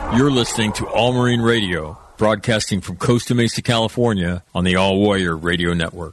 You're listening to All Marine Radio, broadcasting from Costa Mesa, California, on the All Warrior Radio Network.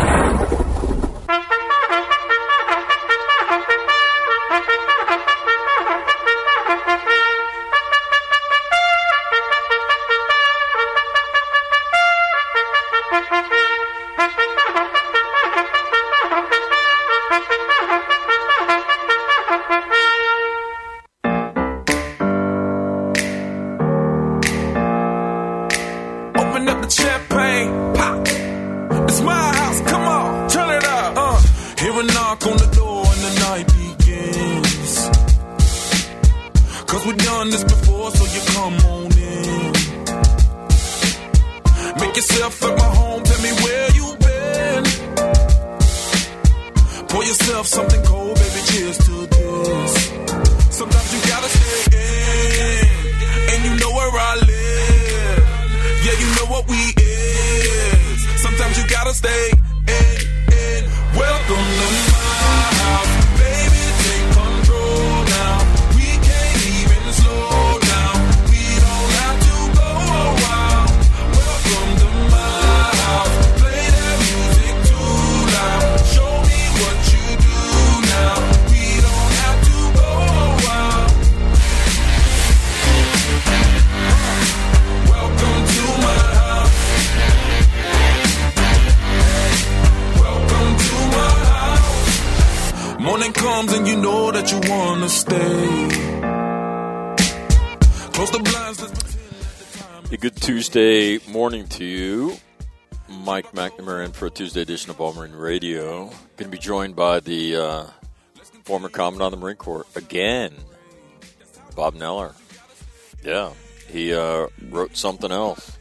Tuesday morning to you. Mike McNamara in for a Tuesday edition of All Marine Radio. Going to be joined by the former Commandant of the Marine Corps again, Bob Neller. Yeah, he wrote something else.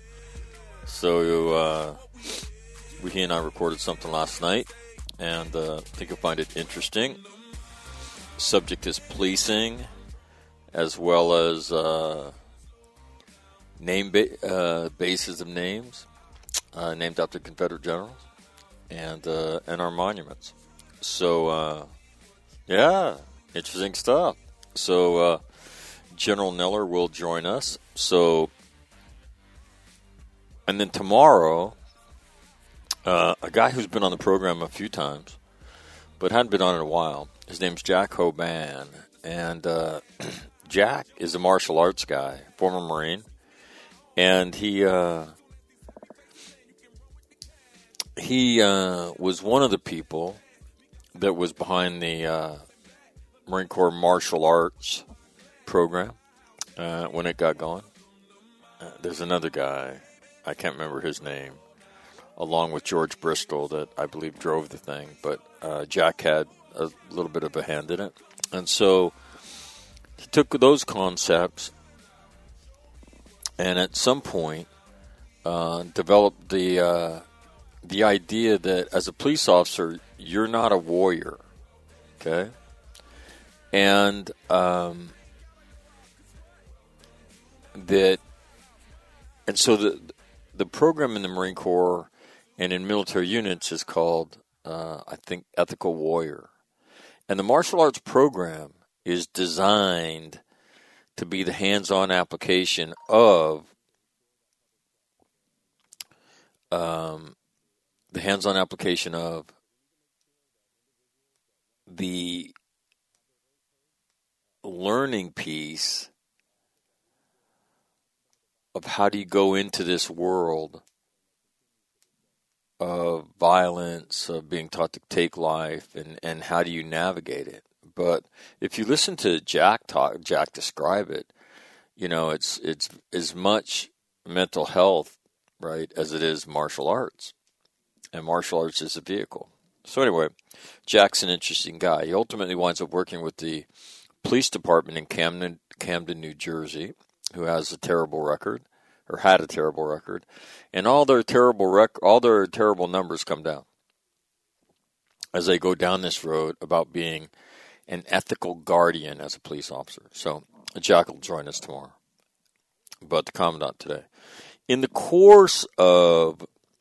So he and I recorded something last night, and I think you'll find it interesting. Subject is policing, as well as bases of names named after Confederate generals and our monuments. So, yeah, interesting stuff. So, General Neller will join us. So, and then tomorrow, a guy who's been on the program a few times, but hadn't been on in a while. His name's Jack Hoban, and Jack is a martial arts guy, former Marine. And he was one of the people that was behind the Marine Corps martial arts program when it got going. There's another guy, I can't remember his name, along with George Bristol that I believe drove the thing. But Jack had a little bit of a hand in it. And so he took those concepts and at some point developed the idea that as a police officer, you're not a warrior, okay? And so the program in the Marine Corps and in military units is called, I think, Ethical Warrior. And the martial arts program is designed to be the hands-on application of the learning piece of how do you go into this world of violence, of being taught to take life, and how do you navigate it. But if you listen to Jack describe it, you know, it's as much mental health, right, as it is martial arts. And martial arts is a vehicle. So anyway, Jack's an interesting guy. He ultimately winds up working with the police department in Camden, New Jersey, who has a terrible record, or had a terrible record, and all their terrible numbers come down as they go down this road about being an ethical guardian as a police officer. So Jack will join us tomorrow, but the Commandant today. In the course of,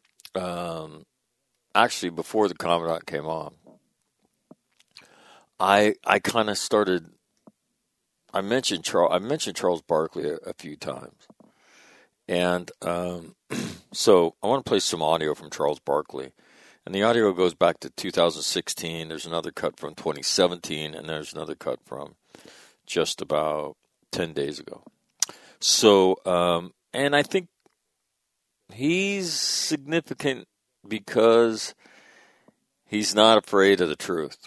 actually before the Commandant came on, I kind of started I mentioned Charles Barkley a few times, and so I want to play some audio from Charles Barkley, and the audio goes back to 2016. There's another cut from 2017, and there's another cut from just about 10 days ago. So, and I think he's significant because he's not afraid of the truth,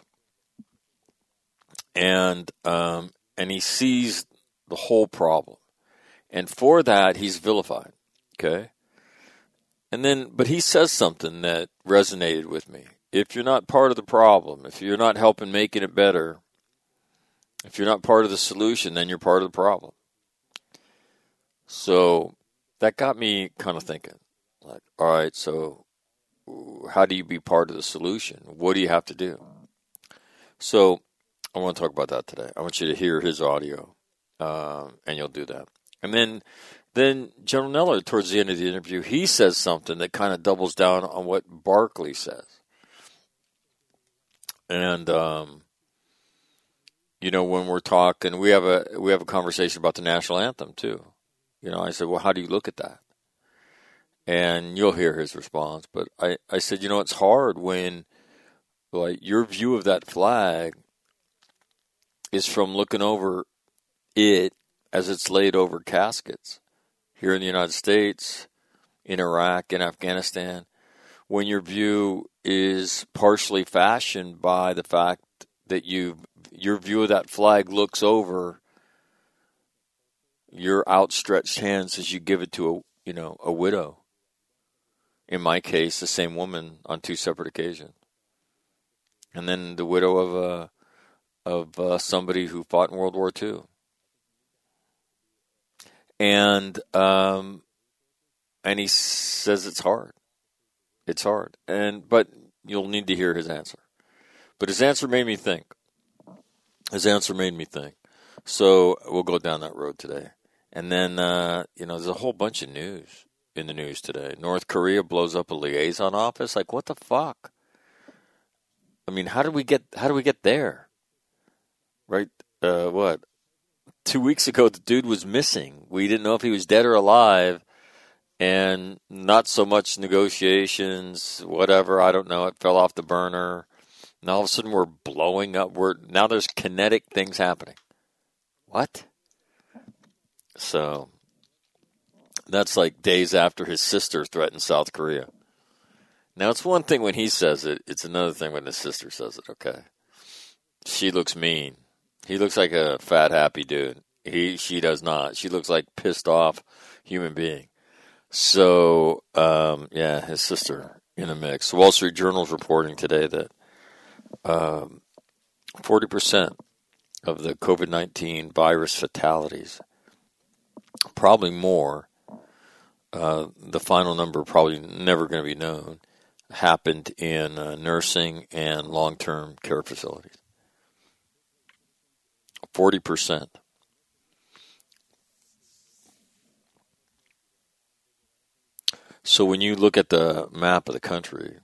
and he sees the whole problem, and for that he's vilified. Okay, and then but he says something that resonated with me. If you're not part of the problem, if you're not helping making it better, if you're not part of the solution, then you're part of the problem. So that got me kind of thinking, like, all right, so how do you be part of the solution? What do you have to do? So I want to talk about that today. I want you to hear his audio, and you'll do that. And then General Neller, towards the end of the interview, he says something that kind of doubles down on what Barkley says. And when we're talking, we have a conversation about the national anthem too. I said, well, how do you look at that? And you'll hear his response. But I said, it's hard when, like, your view of that flag is from looking over it as it's laid over caskets here in the United States, in Iraq, in Afghanistan, when your view is partially fashioned by the fact that your view of that flag looks over your outstretched hands as you give it to a widow. In my case, the same woman on two separate occasions, and then the widow of somebody who fought in World War II. And he says it's hard. It's hard. But you'll need to hear his answer. But his answer made me think. So we'll go down that road today. And then, there's a whole bunch of news in the news today. North Korea blows up a liaison office. Like, what the fuck? I mean, how do we get there? Right? What? 2 weeks ago, the dude was missing. We didn't know if he was dead or alive. And not so much negotiations, whatever, I don't know. It fell off the burner. And all of a sudden we're blowing up. Now there's kinetic things happening. What? So that's like days after his sister threatened South Korea. Now it's one thing when he says it. It's another thing when his sister says it, okay? She looks mean. He looks like a fat, happy dude. She does not. She looks like pissed off human being. So, his sister in the mix. The Wall Street Journal is reporting today that 40% of the COVID-19 virus fatalities, probably more, the final number probably never going to be known, happened in nursing and long-term care facilities. 40%. So when you look at the map of the country,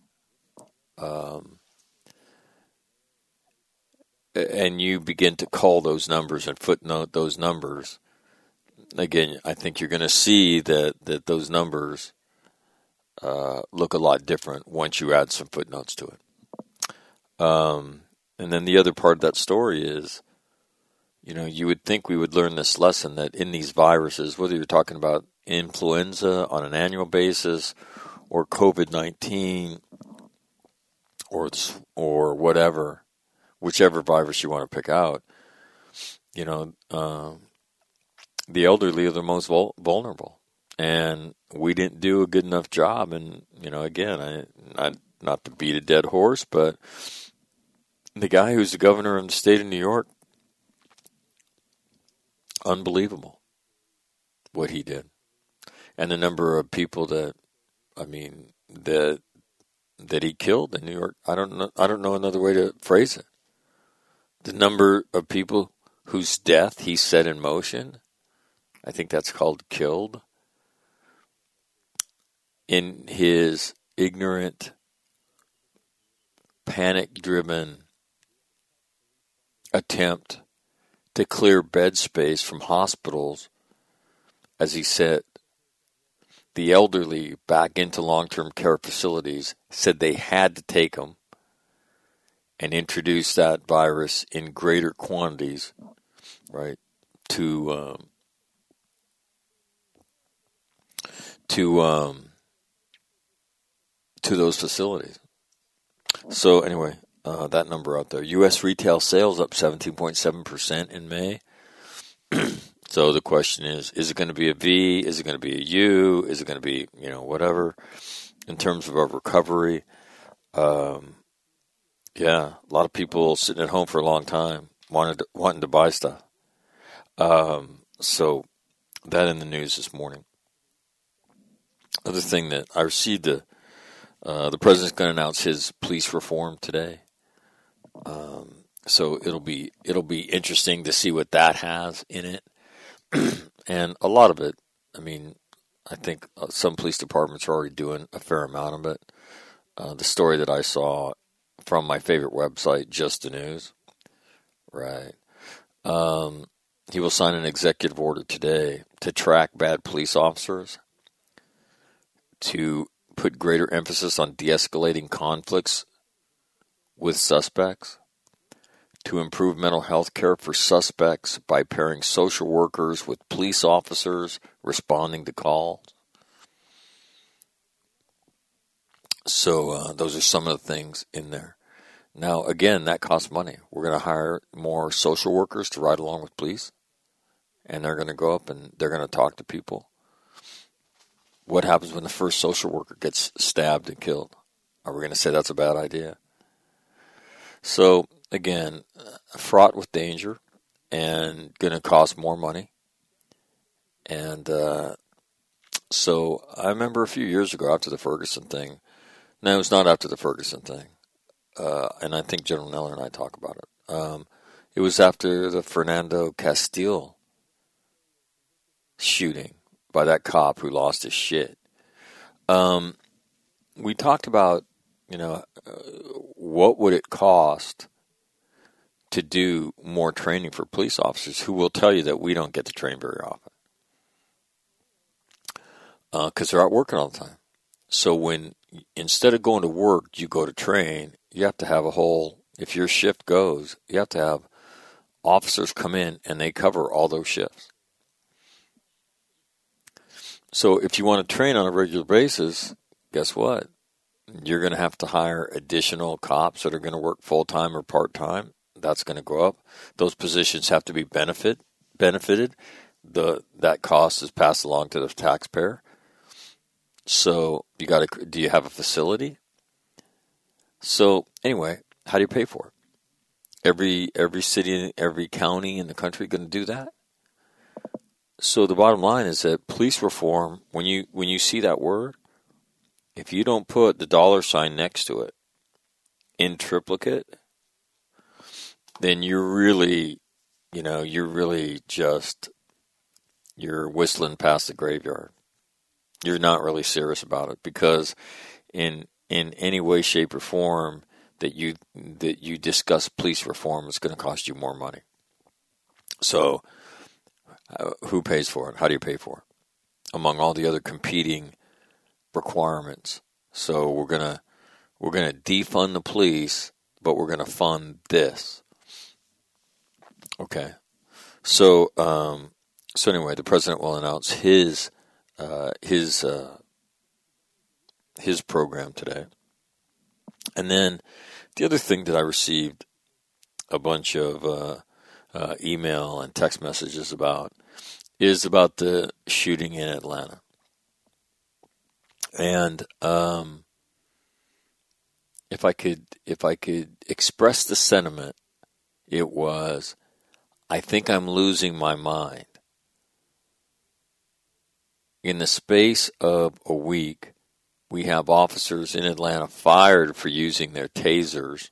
and you begin to call those numbers and footnote those numbers, again, I think you're going to see that those numbers look a lot different once you add some footnotes to it. And then the other part of that story is, you would think we would learn this lesson that in these viruses, whether you're talking about influenza on an annual basis or COVID-19 or whatever, whichever virus you want to pick out, the elderly are the most vulnerable. And we didn't do a good enough job. And, again, not to beat a dead horse, but the guy who's the governor of the state of New York, unbelievable what he did. And the number of people that he killed in New York, I don't know another way to phrase it. The number of people whose death he set in motion, I think that's called killed, in his ignorant, panic-driven attempt to clear bed space from hospitals, as he said, the elderly back into long-term care facilities, said they had to take them and introduce that virus in greater quantities, right, to those facilities. So anyway, that number out there. U.S. retail sales up 17.7% in May. So the question is it going to be a V? Is it going to be a U? Is it going to be, whatever in terms of a recovery? Yeah, a lot of people sitting at home for a long time wanting to buy stuff. So that in the news this morning. Other thing that I received, the president's going to announce his police reform today. So it'll be interesting to see what that has in it. And a lot of it, I think some police departments are already doing a fair amount of it. The story that I saw from my favorite website, Just the News, right? He will sign an executive order today to track bad police officers, to put greater emphasis on de-escalating conflicts with suspects, to improve mental health care for suspects by pairing social workers with police officers responding to calls. So those are some of the things in there. Now, again, that costs money. We're going to hire more social workers to ride along with police, and they're going to go up and they're going to talk to people. What happens when the first social worker gets stabbed and killed? Are we going to say that's a bad idea? So, again, fraught with danger and going to cost more money. And so I remember a few years ago after the Ferguson thing. No, it was not after the Ferguson thing. And I think General Neller and I talk about it. It was after the Fernando Castile shooting by that cop who lost his shit. We talked about, what would it cost to do more training for police officers, who will tell you that we don't get to train very often because they're out working all the time. So when instead of going to work, you go to train, you have to have if your shift goes, you have to have officers come in and they cover all those shifts. So if you want to train on a regular basis, guess what? You're going to have to hire additional cops that are going to work full-time or part-time. That's going to go up. Those positions have to be benefited. That cost is passed along to the taxpayer. So do you have a facility? So anyway, how do you pay for it? Every city, every county in the country going to do that? So the bottom line is that police reform, when you see that word, if you don't put the $ next to it in triplicate, then you're really you're whistling past the graveyard. You're not really serious about it, because in any way, shape, or form that you discuss police reform, it's going to cost you more money. So who pays for it? How do you pay for it? Among all the other competing requirements. So we're gonna defund the police, but we're gonna fund this. Okay. So anyway, the president will announce his program today. And then the other thing that I received a bunch of email and text messages about is about the shooting in Atlanta. And if I could express the sentiment, it was, I think I'm losing my mind. In the space of a week, we have officers in Atlanta fired for using their tasers,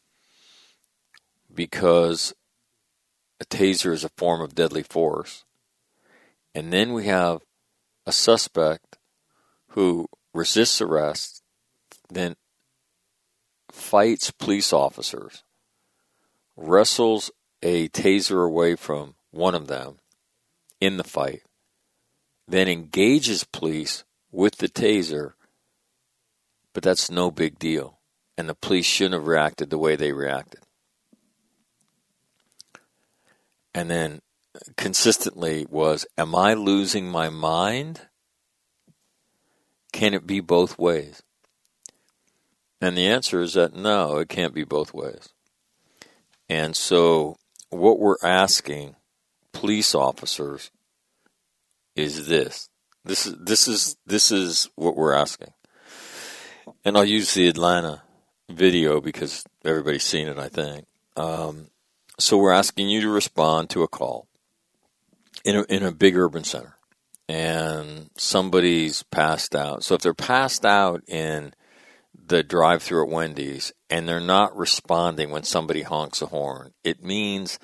because a taser is a form of deadly force. And then we have a suspect who resists arrest, then fights police officers, wrestles a taser away from one of them in the fight, then engages police with the taser, but that's no big deal. And the police shouldn't have reacted the way they reacted. And then consistently was, am I losing my mind? Can it be both ways? And the answer is that no, it can't be both ways. And so what we're asking police officers is this. This is what we're asking. And I'll use the Atlanta video because everybody's seen it, I think. So we're asking you to respond to a call in a big urban center, and somebody's passed out. So if they're passed out in the drive-thru at Wendy's and they're not responding when somebody honks a horn, it means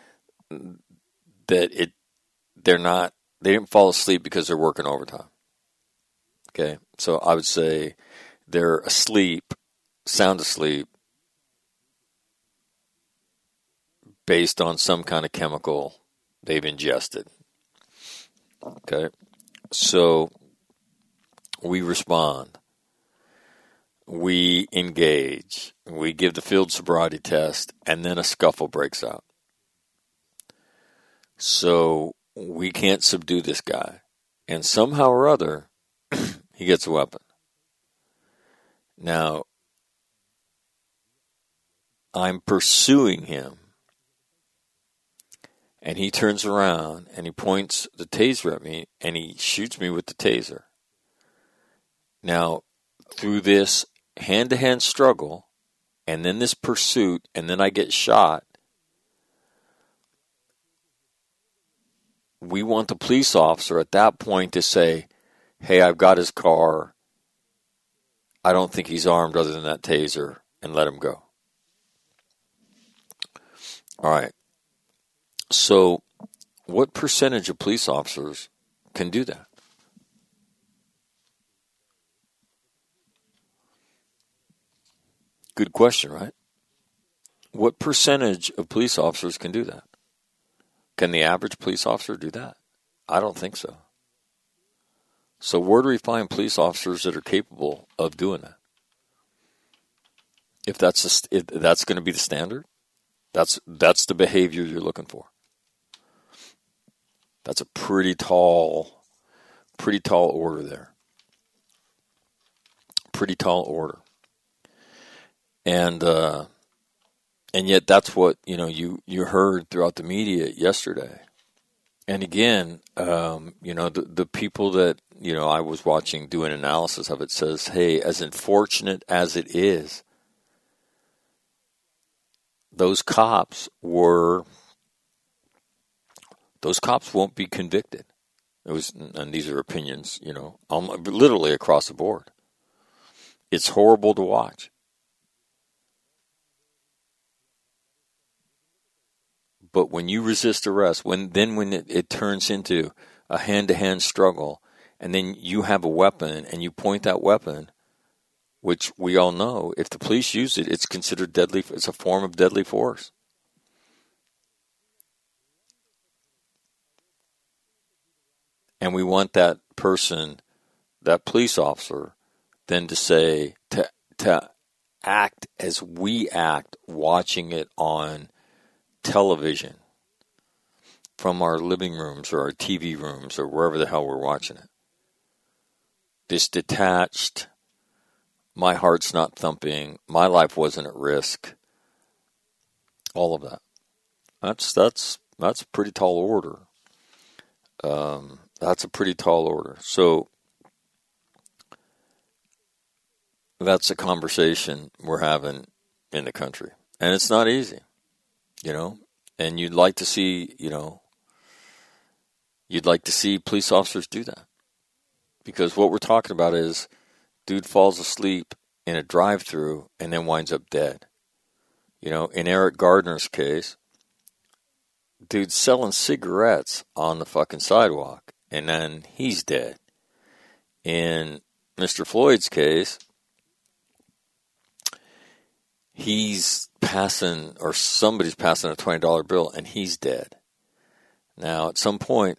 that they didn't fall asleep because they're working overtime. Okay, so I would say they're asleep, sound asleep, based on some kind of chemical they've ingested. Okay, so we respond. We engage. We give the field sobriety test, and then a scuffle breaks out. So we can't subdue this guy. And somehow or other, he gets a weapon. Now, I'm pursuing him. And he turns around and he points the taser at me and he shoots me with the taser. Now, through this hand-to-hand struggle and then this pursuit and then I get shot, we want the police officer at that point to say, hey, I've got his car. I don't think he's armed other than that taser, and let him go. All right. So what percentage of police officers can do that? Good question, right? What percentage of police officers can do that? Can the average police officer do that? I don't think so. So where do we find police officers that are capable of doing that? If that's going to be the standard, that's the behavior you're looking for. That's a pretty tall order there. Pretty tall order. And yet that's what, you heard throughout the media yesterday. And again, the people that, I was watching do an analysis of it says, hey, as unfortunate as it is, those cops won't be convicted. And these are opinions, literally across the board. It's horrible to watch. But when you resist arrest, when it turns into a hand-to-hand struggle, and then you have a weapon and you point that weapon, which we all know, if the police use it, it's considered deadly. It's a form of deadly force. And we want that person, that police officer, then to say, to act as we act watching it on television from our living rooms or our TV rooms or wherever the hell we're watching it. This detached, my heart's not thumping, my life wasn't at risk, all of that. That's a pretty tall order. That's a pretty tall order. So that's a conversation we're having in the country. And it's not easy, and you'd like to see police officers do that. Because what we're talking about is dude falls asleep in a drive-thru and then winds up dead. In Eric Gardner's case, dude's selling cigarettes on the fucking sidewalk and then he's dead. In Mr. Floyd's case, he's passing, or somebody's passing a $20 bill, and he's dead. Now, at some point,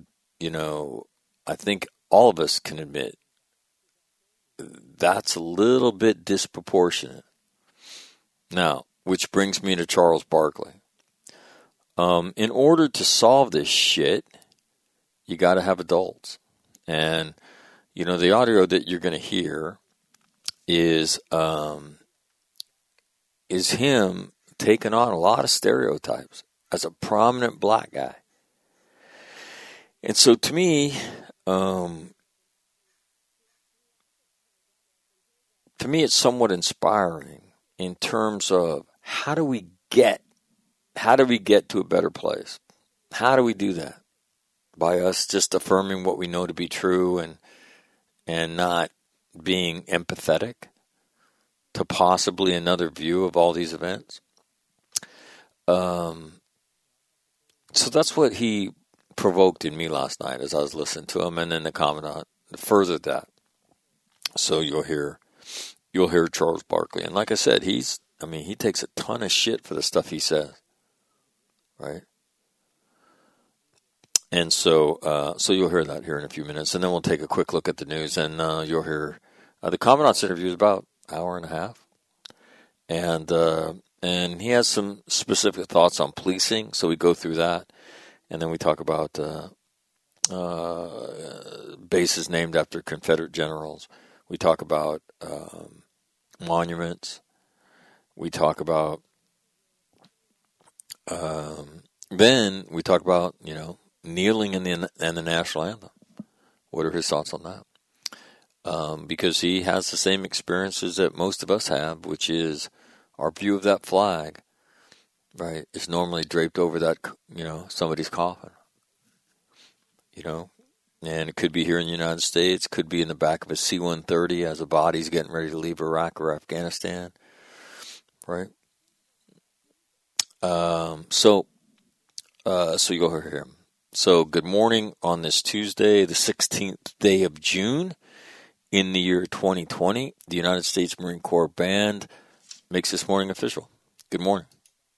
I think all of us can admit that's a little bit disproportionate. Now, which brings me to Charles Barkley. In order to solve this shit, you got to have adults. And, the audio that you're going to hear is him taking on a lot of stereotypes as a prominent black guy. And so to me, it's somewhat inspiring in terms of how do we get to a better place? How do we do that? By us just affirming what we know to be true and not being empathetic to possibly another view of all these events. So that's what he provoked in me last night as I was listening to him, and then the commandant furthered that. So you'll hear Charles Barkley, and like I said, he takes a ton of shit for the stuff he says, right? And so you'll hear that here in a few minutes, and then we'll take a quick look at the news, and you'll hear the commandant's interview is about an hour and a half, and he has some specific thoughts on policing, so we go through that, and then we talk about bases named after Confederate generals. We talk about monuments. We talk about then we talk about kneeling in the national anthem. What are his thoughts on that? Because he has the same experiences that most of us have, which is our view of that flag, right, is normally draped over that, somebody's coffin. And it could be here in the United States, could be in the back of a C-130 as a body's getting ready to leave Iraq or Afghanistan, right? So you'll hear him. So good morning on this Tuesday, the 16th day of June in the year 2020. The United States Marine Corps Band makes this morning official. Good morning.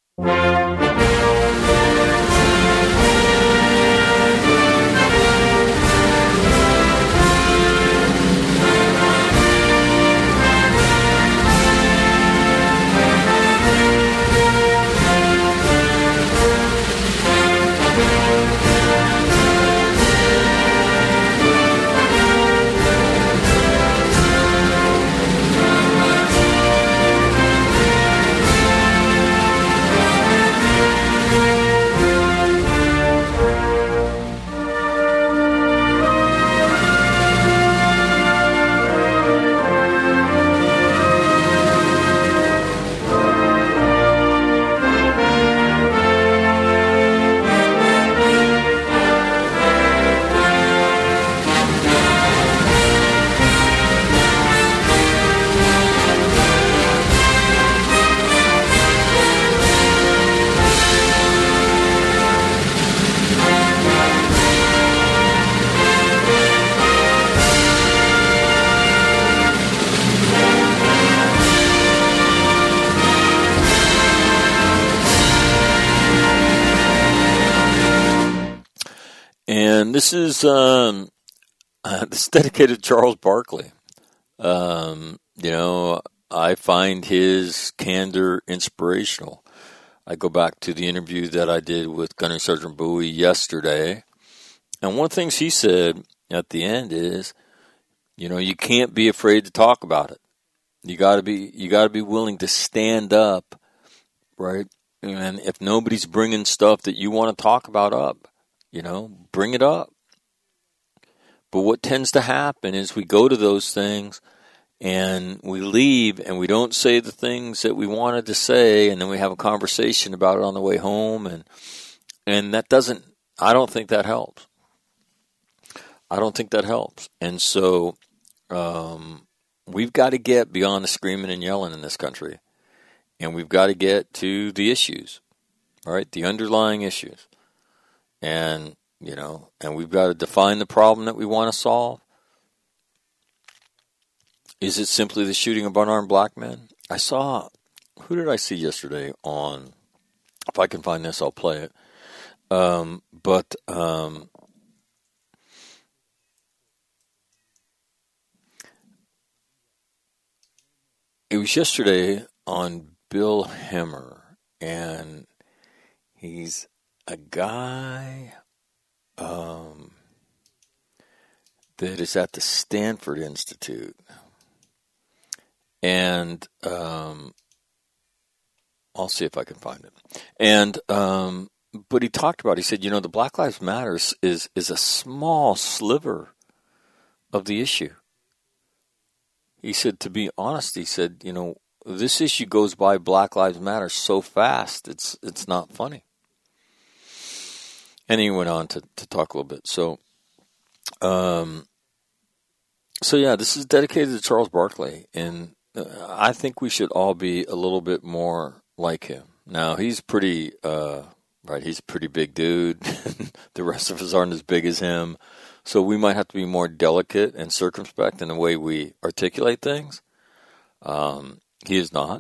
And this is dedicated to Charles Barkley. I find his candor inspirational. I go back to the interview that I did with Gunnery Sergeant Bowie yesterday, and one of the things he said at the end is, you can't be afraid to talk about it. You got to be willing to stand up, right? And if nobody's bringing stuff that you want to talk about up, bring it up. But what tends to happen is we go to those things and we leave and we don't say the things that we wanted to say, and then we have a conversation about it on the way home, and that doesn't, I don't think that helps. And so we've got to get beyond the screaming and yelling in this country, and we've got to get to the issues, all right, the underlying issues. And we've got to define the problem that we want to solve. Is it simply the shooting of unarmed black men? I saw who did I see yesterday on, if I can find this, I'll play it. But it was yesterday on Bill Hemmer, and he's a guy that is at the Stanford Institute. And I'll see if I can find it. And but he talked about, he said, the Black Lives Matter is a small sliver of the issue. He said, to be honest, he said, this issue goes by Black Lives Matter so fast, it's not funny. And he went on to talk a little bit. So yeah, this is dedicated to Charles Barkley, and I think we should all be a little bit more like him. Now, he's pretty, he's a pretty big dude. The rest of us aren't as big as him. So we might have to be more delicate and circumspect in the way we articulate things. He is not.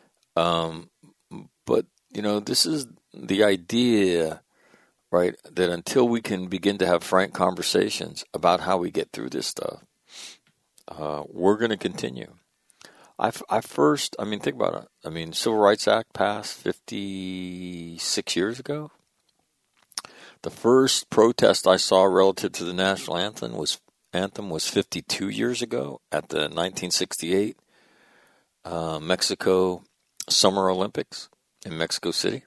But, this is the idea, right, that until we can begin to have frank conversations about how we get through this stuff, we're going to continue. Think about it. Civil Rights Act passed 56 years ago. The first protest I saw relative to the national anthem was 52 years ago at the 1968 Mexico Summer Olympics in Mexico City.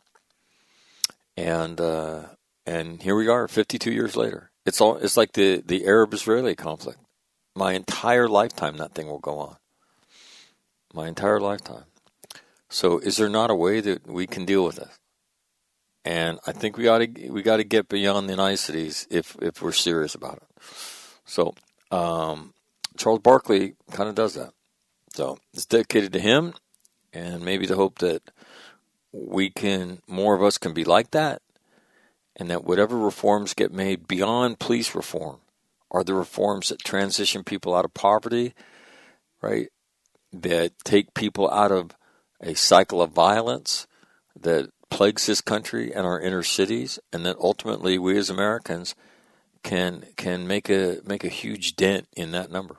And here we are 52 years later. It's like the Arab-Israeli conflict. My entire lifetime that thing will go on. My entire lifetime. So is there not a way that we can deal with it? And I think we got to get beyond the niceties if we're serious about it. So Charles Barkley kind of does that. So it's dedicated to him, and maybe the hope that more of us can be like that, and that whatever reforms get made beyond police reform are the reforms that transition people out of poverty, right? That take people out of a cycle of violence that plagues this country and our inner cities, and that ultimately we as Americans can make a huge dent in that number.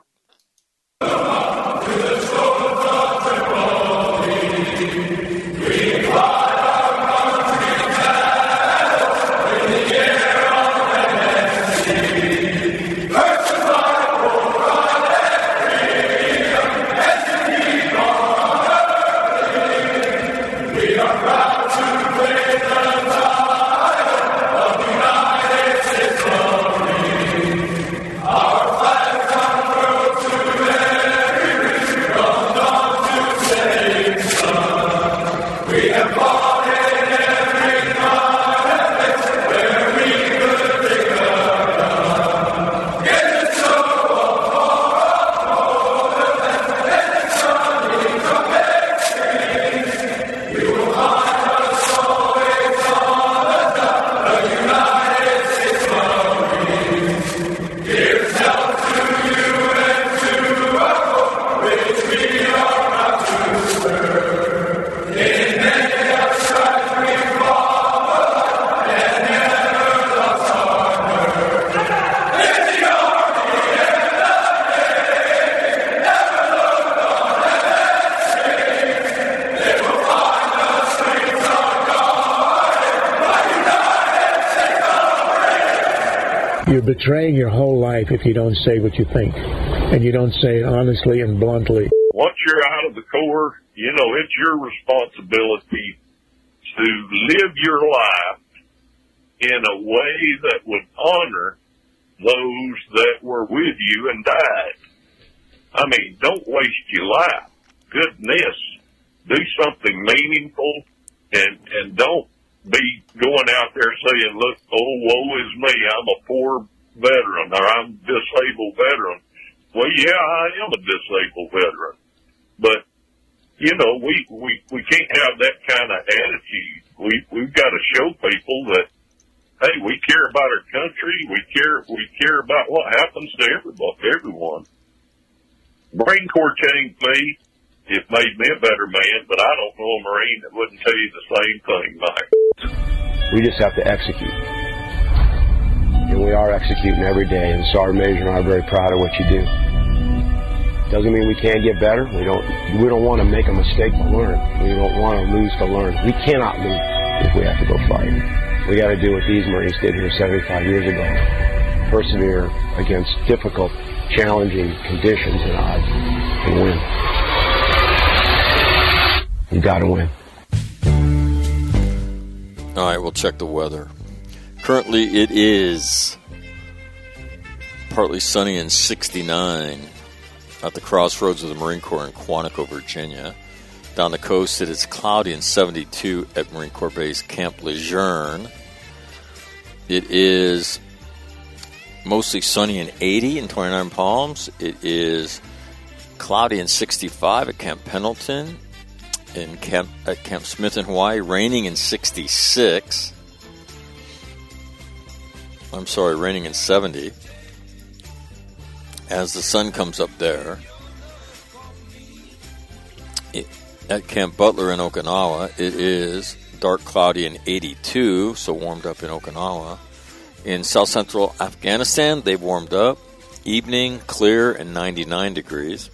You're betraying your whole life if you don't say what you think, and you don't say it honestly and bluntly. Once you're out of the Corps, it's your responsibility to live your life in a way that would honor those that were with you and died. Don't waste your life. Goodness, do something meaningful, and don't be going out there saying, look, oh, woe is me, I'm a poor veteran, or I'm a disabled veteran. Well, yeah, I am a disabled veteran. But, we can't have that kind of attitude. We've got to show people that, hey, we care about our country, we care about what happens to everyone. Marine Corps changed me, it made me a better man, but I don't know a Marine that wouldn't tell you the same thing, Mike. We just have to execute. And we are executing every day, and Sergeant Major and I are very proud of what you do. Doesn't mean we can't get better. We don't want to make a mistake to learn. We don't want to lose to learn. We cannot lose if we have to go fight. We got to do what these Marines did here 75 years ago. Persevere against difficult, challenging conditions and odds and win. You got to win. All right, we'll check the weather. Currently, it is partly sunny and 69 at the crossroads of the Marine Corps in Quantico, Virginia. Down the coast, it is cloudy and 72 at Marine Corps Base Camp Lejeune. It is mostly sunny and 80 in 29 Palms. It is cloudy and 65 at Camp Pendleton. At Camp Smith in Hawaii, raining in 66. Raining in 70. As the sun comes up there. At Camp Butler in Okinawa, it is dark, cloudy, and 82, so warmed up in Okinawa. In South Central Afghanistan, they've warmed up. Evening, clear, and 99 degrees.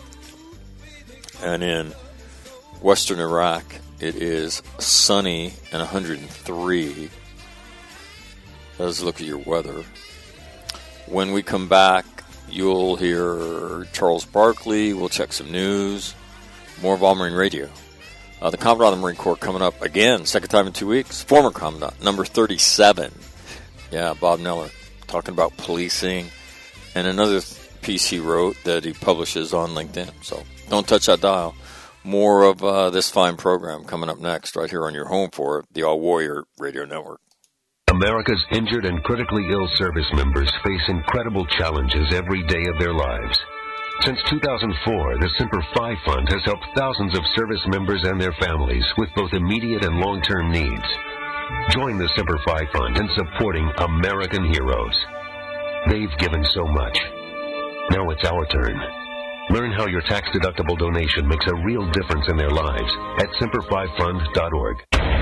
And in Western Iraq, it is sunny and 103. Let's look at your weather. When we come back, you'll hear Charles Barkley. We'll check some news. More of All Marine Radio. The Commandant of the Marine Corps coming up again, second time in 2 weeks. Former Commandant, number 37. Yeah, Bob Neller, talking about policing. And another piece he wrote that he publishes on LinkedIn. So don't touch that dial. More of this fine program coming up next, right here on your home for the All Warrior Radio Network. America's injured and critically ill service members face incredible challenges every day of their lives. Since 2004, the Semper Fi Fund has helped thousands of service members and their families with both immediate and long-term needs. Join the Semper Fi Fund in supporting American heroes. They've given so much. Now it's our turn. Learn how your tax-deductible donation makes a real difference in their lives at SemperFiFund.org.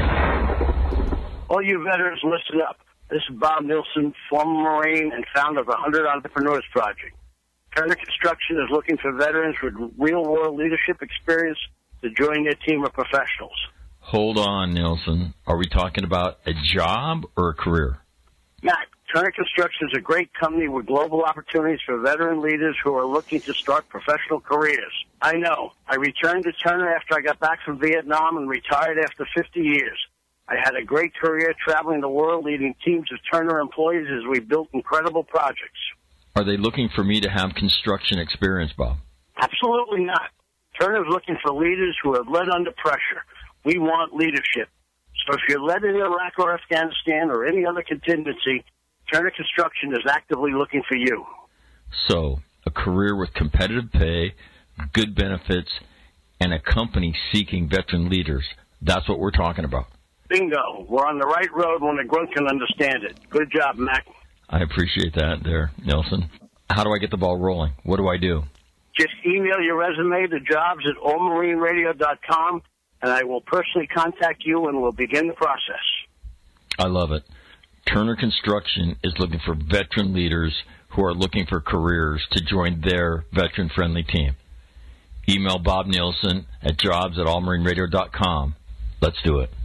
All you veterans, listen up. This is Bob Nilsson, former Marine and founder of the 100 Entrepreneurs Project. Turner Construction is looking for veterans with real-world leadership experience to join their team of professionals. Hold on, Nilsson. Are we talking about a job or a career? Matt, Turner Construction is a great company with global opportunities for veteran leaders who are looking to start professional careers. I know. I returned to Turner after I got back from Vietnam and retired after 50 years. I had a great career traveling the world, leading teams of Turner employees as we built incredible projects. Are they looking for me to have construction experience, Bob? Absolutely not. Turner is looking for leaders who have led under pressure. We want leadership. So if you're led in Iraq or Afghanistan or any other contingency, Turner Construction is actively looking for you. So, a career with competitive pay, good benefits, and a company seeking veteran leaders. That's what we're talking about. Bingo. We're on the right road when a grunt can understand it. Good job, Mac. I appreciate that there, Nelson. How do I get the ball rolling? What do I do? Just email your resume to jobs@allmarineradio.com, and I will personally contact you and we'll begin the process. I love it. Turner Construction is looking for veteran leaders who are looking for careers to join their veteran-friendly team. Email Bob Nielsen at jobs@allmarineradio.com. Let's do it.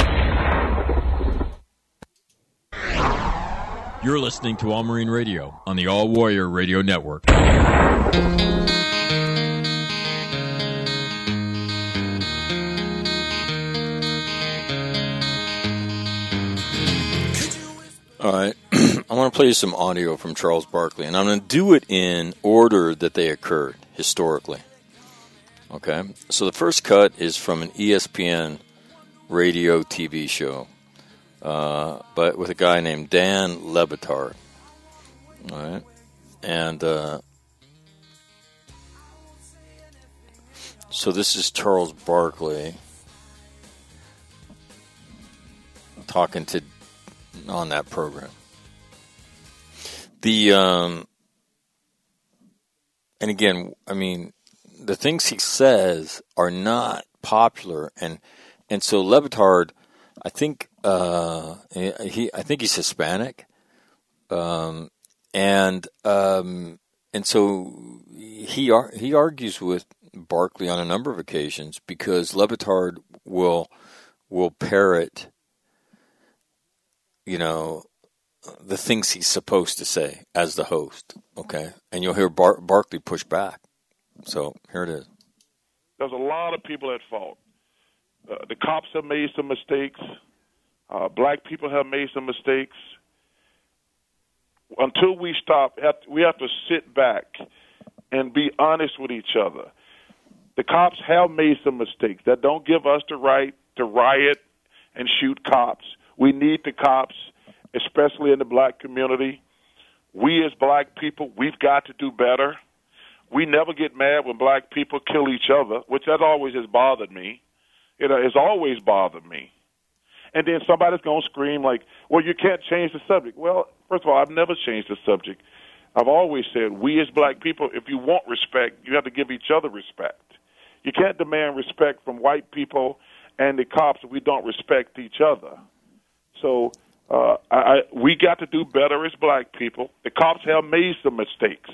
You're listening to All Marine Radio on the All Warrior Radio Network. All right. I want to play you some audio from Charles Barkley, and I'm going to do it in order that they occurred historically. Okay? So the first cut is from an ESPN radio TV show, but with a guy named Dan Le Batard. All right? And so this is Charles Barkley talking to on that program. The and again, I mean, the things he says are not popular, and so Le Batard, I think he's Hispanic, and so he argues with Barkley on a number of occasions because Le Batard will parrot, the things he's supposed to say as the host, okay? And you'll hear Barkley push back. So here it is. There's a lot of people at fault. The cops have made some mistakes. Black people have made some mistakes. Until we stop, we have to sit back and be honest with each other. The cops have made some mistakes. That don't give us the right to riot and shoot cops. We need the cops, especially in the black community. We as black people, we've got to do better. We never get mad when black people kill each other, which that always has bothered me. It's always bothered me. And then somebody's going to scream like, well, you can't change the subject. Well, first of all, I've never changed the subject. I've always said we as black people, if you want respect, you have to give each other respect. You can't demand respect from white people and the cops if we don't respect each other. So we got to do better as black people. The cops have made some mistakes.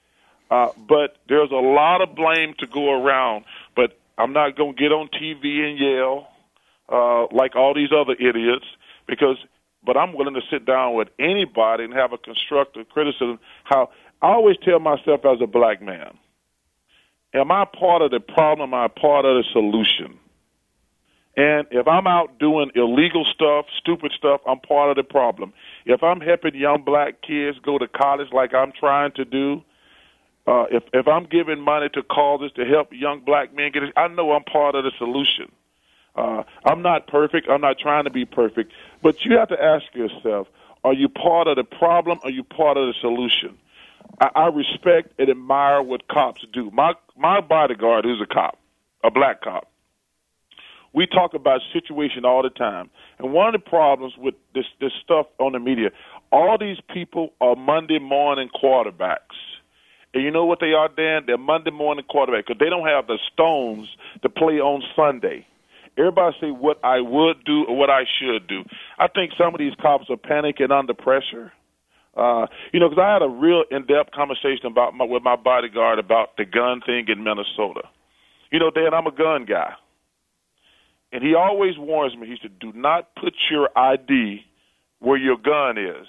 But there's a lot of blame to go around. But I'm not going to get on TV and yell like all these other idiots, but I'm willing to sit down with anybody and have a constructive criticism. How I always tell myself as a black man, am I part of the problem? Am I part of the solution? And if I'm out doing illegal stuff, stupid stuff, I'm part of the problem. If I'm helping young black kids go to college like I'm trying to do, if I'm giving money to causes to help young black men get it, I know I'm part of the solution. I'm not perfect. I'm not trying to be perfect. But you have to ask yourself, are you part of the problem or are you part of the solution? I respect and admire what cops do. My bodyguard, who's a cop, a black cop, we talk about situation all the time. And one of the problems with this stuff on the media, all these people are Monday morning quarterbacks. And you know what they are, Dan? They're Monday morning quarterbacks because they don't have the stones to play on Sunday. Everybody say what I would do or what I should do. I think some of these cops are panicking under pressure. Because I had a real in-depth conversation with my bodyguard about the gun thing in Minnesota. Dan, I'm a gun guy. And he always warns me, he said, do not put your ID where your gun is.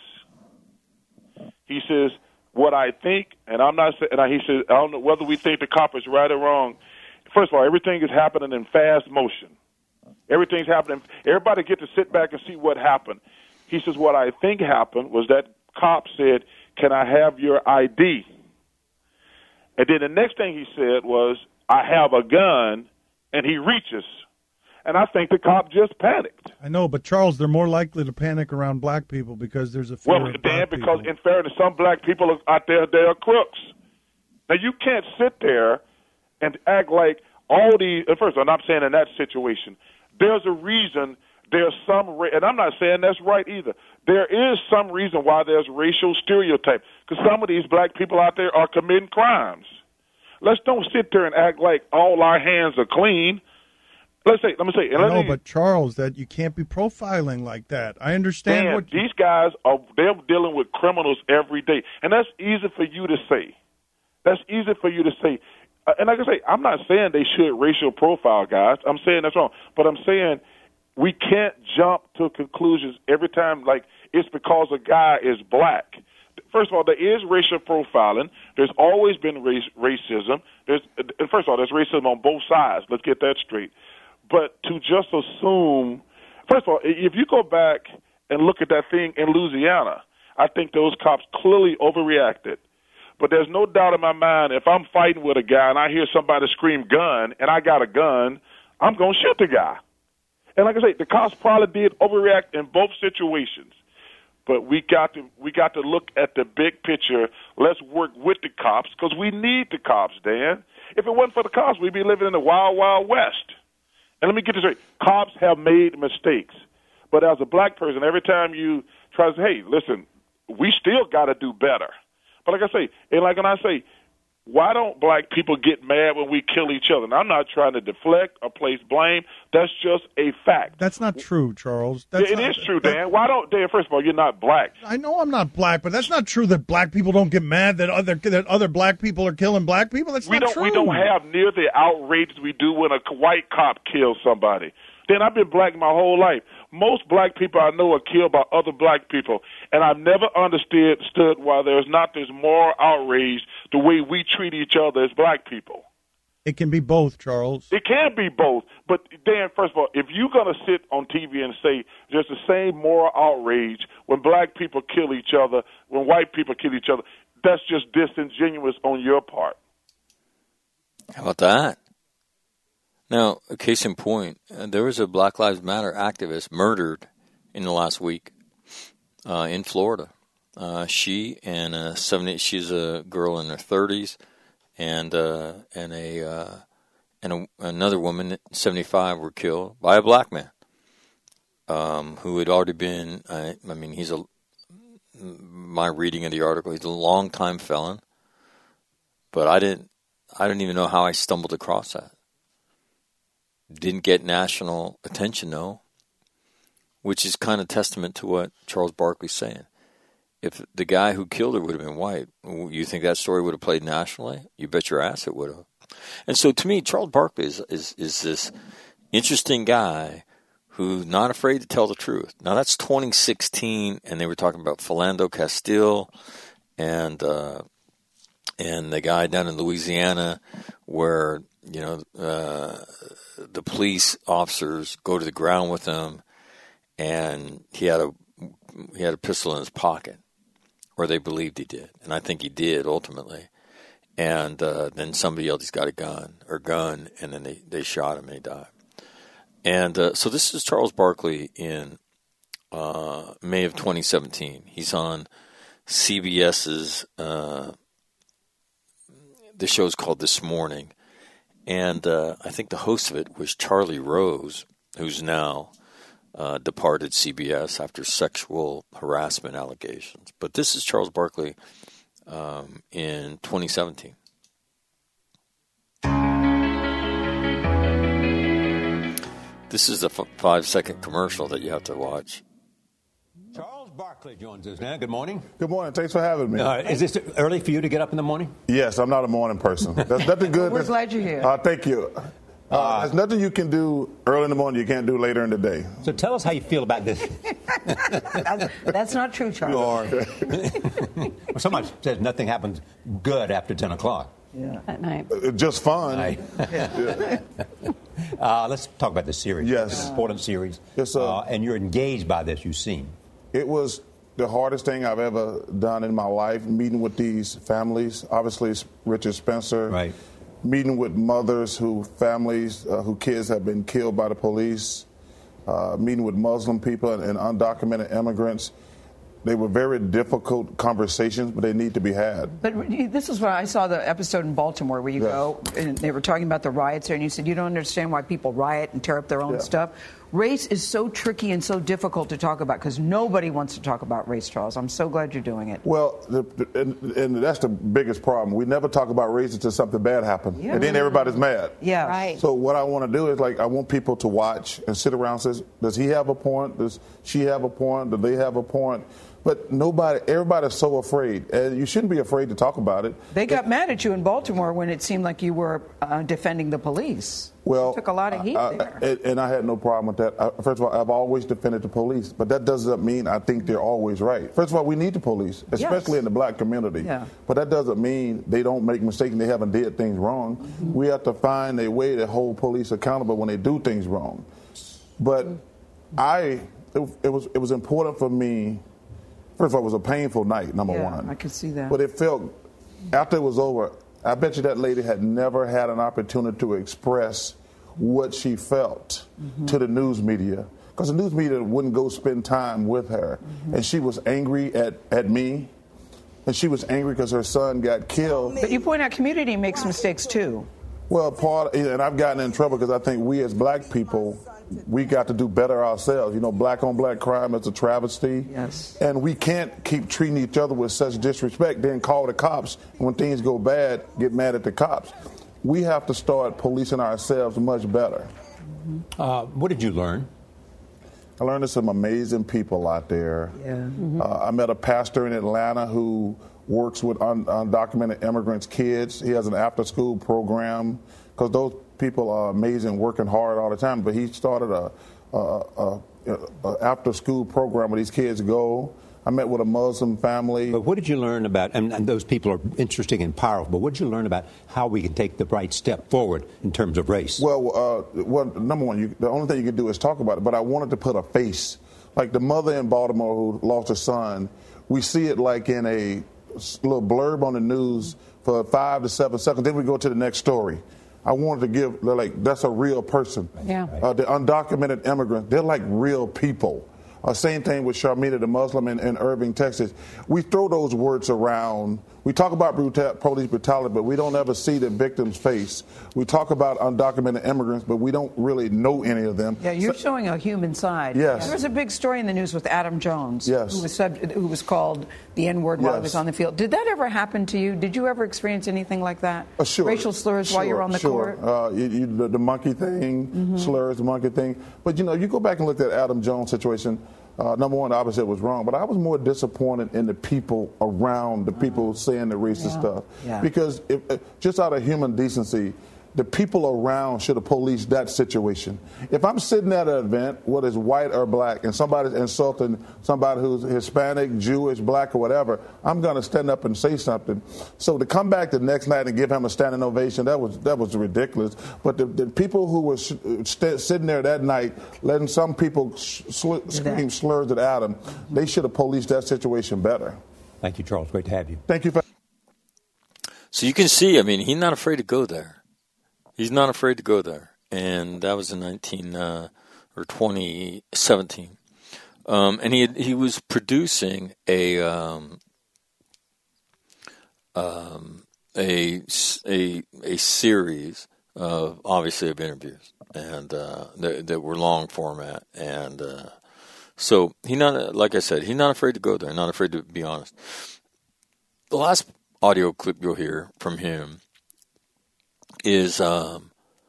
He says, what I think, and I'm not saying, he says, I don't know whether we think the cop is right or wrong. First of all, everything is happening in fast motion. Everything's happening. Everybody get to sit back and see what happened. He says, what I think happened was that cop said, can I have your ID? And then the next thing he said was, I have a gun, and he reaches. And I think the cop just panicked. I know, but Charles, they're more likely to panic around black people because there's a fear of Dan, because in fairness, some black people out there, they are crooks. Now, you can't sit there and act like all these, first of all, I'm not saying in that situation, there's a reason, there's some, and I'm not saying that's right either. There is some reason why there's racial stereotype, because some of these black people out there are committing crimes. Let's don't sit there and act like all our hands are clean. Let me say. No, but Charles, that you can't be profiling like that. I understand these guys they're dealing with criminals every day, and that's easy for you to say. And like I say, I'm not saying they should racial profile guys. I'm saying that's wrong, but I'm saying we can't jump to conclusions every time like it's because a guy is black. First of all, there is racial profiling. There's always been racism. First of all, there's racism on both sides. Let's get that straight. But to just assume, first of all, if you go back and look at that thing in Louisiana, I think those cops clearly overreacted. But there's no doubt in my mind, if I'm fighting with a guy and I hear somebody scream gun and I got a gun, I'm going to shoot the guy. And like I say, the cops probably did overreact in both situations. But we got to look at the big picture. Let's work with the cops because we need the cops, Dan. If it wasn't for the cops, we'd be living in the wild, wild west. And let me get this straight. Cops have made mistakes. But as a black person, every time you try to say, hey, listen, we still got to do better. But like I say, and like when I say, Why don't black people get mad when we kill each other? And I'm not trying to deflect or place blame. That's just a fact. That's not true, Charles. It is true, Dan. Why don't, Dan, first of all, you're not black. I know I'm not black, but that's not true that black people don't get mad that other black people are killing black people. That's not true. We don't have near the outrages we do when a white cop kills somebody. Dan, I've been black my whole life. Most black people I know are killed by other black people, and I've never understood why there's not this moral outrage the way we treat each other as black people. It can be both, Charles. It can be both. But, Dan, first of all, if you're going to sit on TV and say there's the same moral outrage when black people kill each other, when white people kill each other, that's just disingenuous on your part. How about that? Now, a case in point, there was a Black Lives Matter activist murdered in the last week in Florida. She's a girl in her 30s, and another woman, 75, were killed by a black man who had already been. My reading of the article, he's a longtime felon, but I didn't even know how I stumbled across that. Didn't get national attention, though, which is kind of testament to what Charles Barkley's saying. If the guy who killed her would have been white, you think that story would have played nationally? You bet your ass it would have. And so to me, Charles Barkley is this interesting guy who's not afraid to tell the truth. Now, that's 2016, and they were talking about Philando Castile and the guy down in Louisiana where, the police officers go to the ground with him, and he had a pistol in his pocket, or they believed he did, and I think he did ultimately. And then somebody yelled, "He's got a gun," and then they shot him and he died. And so this is Charles Barkley in May of 2017. He's on CBS's. The show's called This Morning. And I think the host of it was Charlie Rose, who's now departed CBS after sexual harassment allegations. But this is Charles Barkley in 2017. This is a 5-second commercial that you have to watch. Charles Barkley joins us now. Good morning. Good morning. Thanks for having me. Is this early for you to get up in the morning? Yes, I'm not a morning person. That's nothing good. We're glad you're here. Thank you. There's nothing you can do early in the morning you can't do later in the day. So tell us how you feel about this. That's not true, Charles. Well, somebody says nothing happens good after 10 o'clock. Yeah. At night. Just fun. Yeah. Let's talk about the series. Yes. It's an important series. Yes, sir. And you're engaged by this, you seem. It was the hardest thing I've ever done in my life, meeting with these families. Obviously, Richard Spencer. Right. Meeting with mothers whose kids have been killed by the police. Meeting with Muslim people and undocumented immigrants. They were very difficult conversations, but they need to be had. But this is why I saw the episode in Baltimore where you go, and they were talking about the riots there, and you said you don't understand why people riot and tear up their own stuff. Race is so tricky and so difficult to talk about because nobody wants to talk about race, Charles. I'm so glad you're doing it. Well, and that's the biggest problem. We never talk about race until something bad happens, and then everybody's mad. Yeah, right. So what I want to do is, I want people to watch and sit around and say, does he have a point? Does she have a point? Do they have a point? But everybody's so afraid, and you shouldn't be afraid to talk about it. They got mad at you in Baltimore when it seemed like you were defending the police. Well, you took a lot of heat there. And I had no problem with that. First of all, I've always defended the police, but that doesn't mean I think they're always right. First of all, we need the police, especially in the black community. Yeah. But that doesn't mean they don't make mistakes and they haven't did things wrong. Mm-hmm. We have to find a way to hold police accountable when they do things wrong. But it was important for me. First of all, it was a painful night, number one. I could see that. But it felt, after it was over, I bet you that lady had never had an opportunity to express what she felt to the news media. Because the news media wouldn't go spend time with her. And she was angry at me. And she was angry because her son got killed. But you point out community makes mistakes, too. Well, and I've gotten in trouble because I think we as black people, we got to do better ourselves. You know, black on black crime is a travesty. Yes. And we can't keep treating each other with such disrespect, then call the cops. And when things go bad, get mad at the cops. We have to start policing ourselves much better. What did you learn? I learned there's some amazing people out there. Yeah. I met a pastor in Atlanta who works with undocumented immigrants' kids. He has an after-school program because those people are amazing, working hard all the time. But he started a after-school program where these kids go. I met with a Muslim family. But what did you learn about, and those people are interesting and powerful, but what did you learn about how we can take the right step forward in terms of race? Well, number one, the only thing you can do is talk about it, but I wanted to put a face. Like the mother in Baltimore who lost her son, we see it like in a little blurb on the news for 5 to 7 seconds, then we go to the next story. I wanted to give, like, that's a real person. Yeah. The undocumented immigrants, they're like real people. Same thing with Sharmita, the Muslim in Irving, Texas. We throw those words around. We talk about police brutality, but we don't ever see the victim's face. We talk about undocumented immigrants, but we don't really know any of them. Yeah, you're showing a human side. Yes. There was a big story in the news with Adam Jones, yes, who was called the N-word while he was on the field. Did that ever happen to you? Did you ever experience anything like that? Sure. Racial slurs while you were on the court? The monkey thing, slurs, the monkey thing. But, you know, you go back and look at Adam Jones' situation. Number one, obviously it was wrong, but I was more disappointed in the people around the people saying the racist stuff. Yeah. Because just out of human decency, the people around should have policed that situation. If I'm sitting at an event, whether it's white or black, and somebody's insulting somebody who's Hispanic, Jewish, black, or whatever, I'm going to stand up and say something. So to come back the next night and give him a standing ovation, that was ridiculous. But the people who were sitting there that night, letting some people scream slurs at Adam, they should have policed that situation better. Thank you, Charles. Great to have you. Thank you. So you can see, I mean, he's not afraid to go there. He's not afraid to go there, and that was in 2017. And he was producing a series of obviously of interviews, and that were long format, and so like I said, he's not afraid to go there, not afraid to be honest. The last audio clip you'll hear from him is an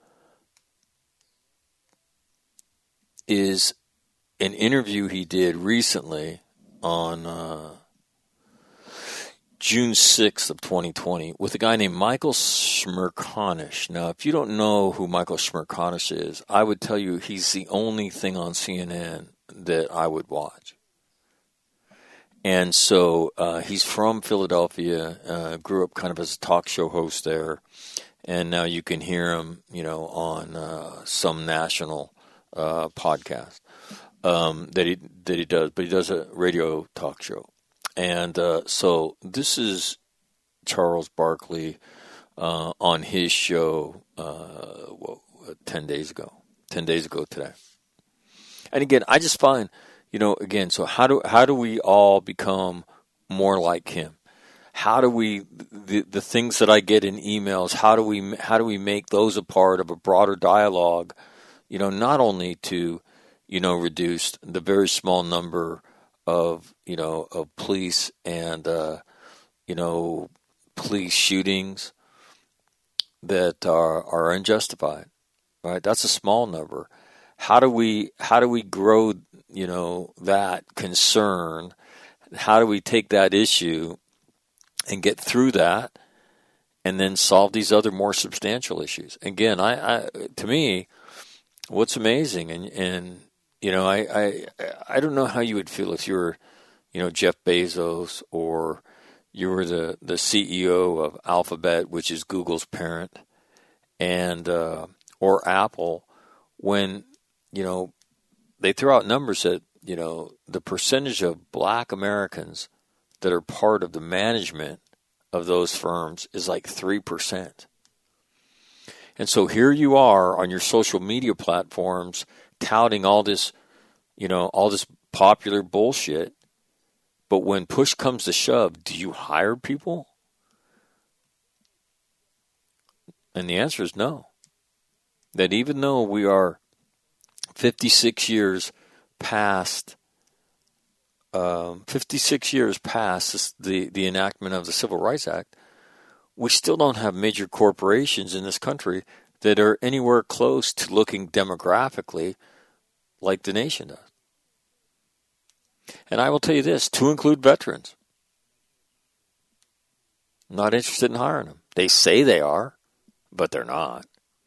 interview he did recently on June 6th of 2020 with a guy named Michael Smerconish. Now, if you don't know who Michael Smerconish is, I would tell you he's the only thing on CNN that I would watch. And so he's from Philadelphia, grew up kind of as a talk show host there. And now you can hear him, you know, on some national podcast that he does. But he does a radio talk show, and so this is Charles Barkley on his show 10 days ago. 10 days ago today. And again, I just find, you know, again, so how do we all become more like him? How do we the things that I get in emails? How do we make those a part of a broader dialogue? You know, not only to, you know, reduce the very small number of, you know, of police and you know, police shootings that are unjustified, right? That's a small number. How do we grow, you know, that concern? How do we take that issue and get through that, and then solve these other more substantial issues? Again, I to me, what's amazing, and you know, I don't know how you would feel if you were, you know, Jeff Bezos, or you were the CEO of Alphabet, which is Google's parent, and or Apple, when, you know, they throw out numbers that, you know, the percentage of black Americans that are part of the management of those firms is like 3%. And so here you are on your social media platforms touting all this, you know, all this popular bullshit. But when push comes to shove, do you hire people? And the answer is no. That even though we are 56 years past 56 years past the enactment of the Civil Rights Act, we still don't have major corporations in this country that are anywhere close to looking demographically like the nation does. And I will tell you this, to include veterans. I'm not interested in hiring them. They say they are, but they're not.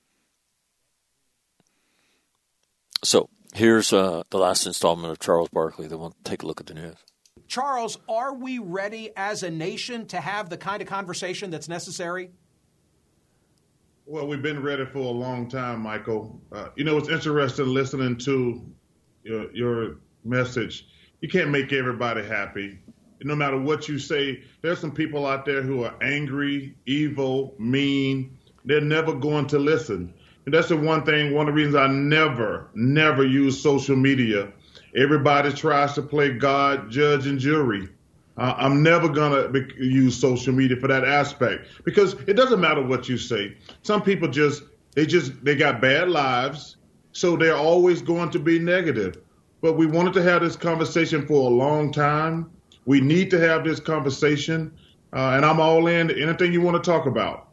So here's the last installment of Charles Barkley. Then we'll take a look at the news. Charles, are we ready as a nation to have the kind of conversation that's necessary? Well, we've been ready for a long time, Michael. It's interesting listening to your message. You can't make everybody happy. No matter what you say, there's some people out there who are angry, evil, mean. They're never going to listen. And that's the one of the reasons I never use social media. Everybody tries to play God, judge, and jury. I'm never going to use social media for that aspect because it doesn't matter what you say. Some people they got bad lives, so they're always going to be negative. But we wanted to have this conversation for a long time. We need to have this conversation, and I'm all in anything you want to talk about.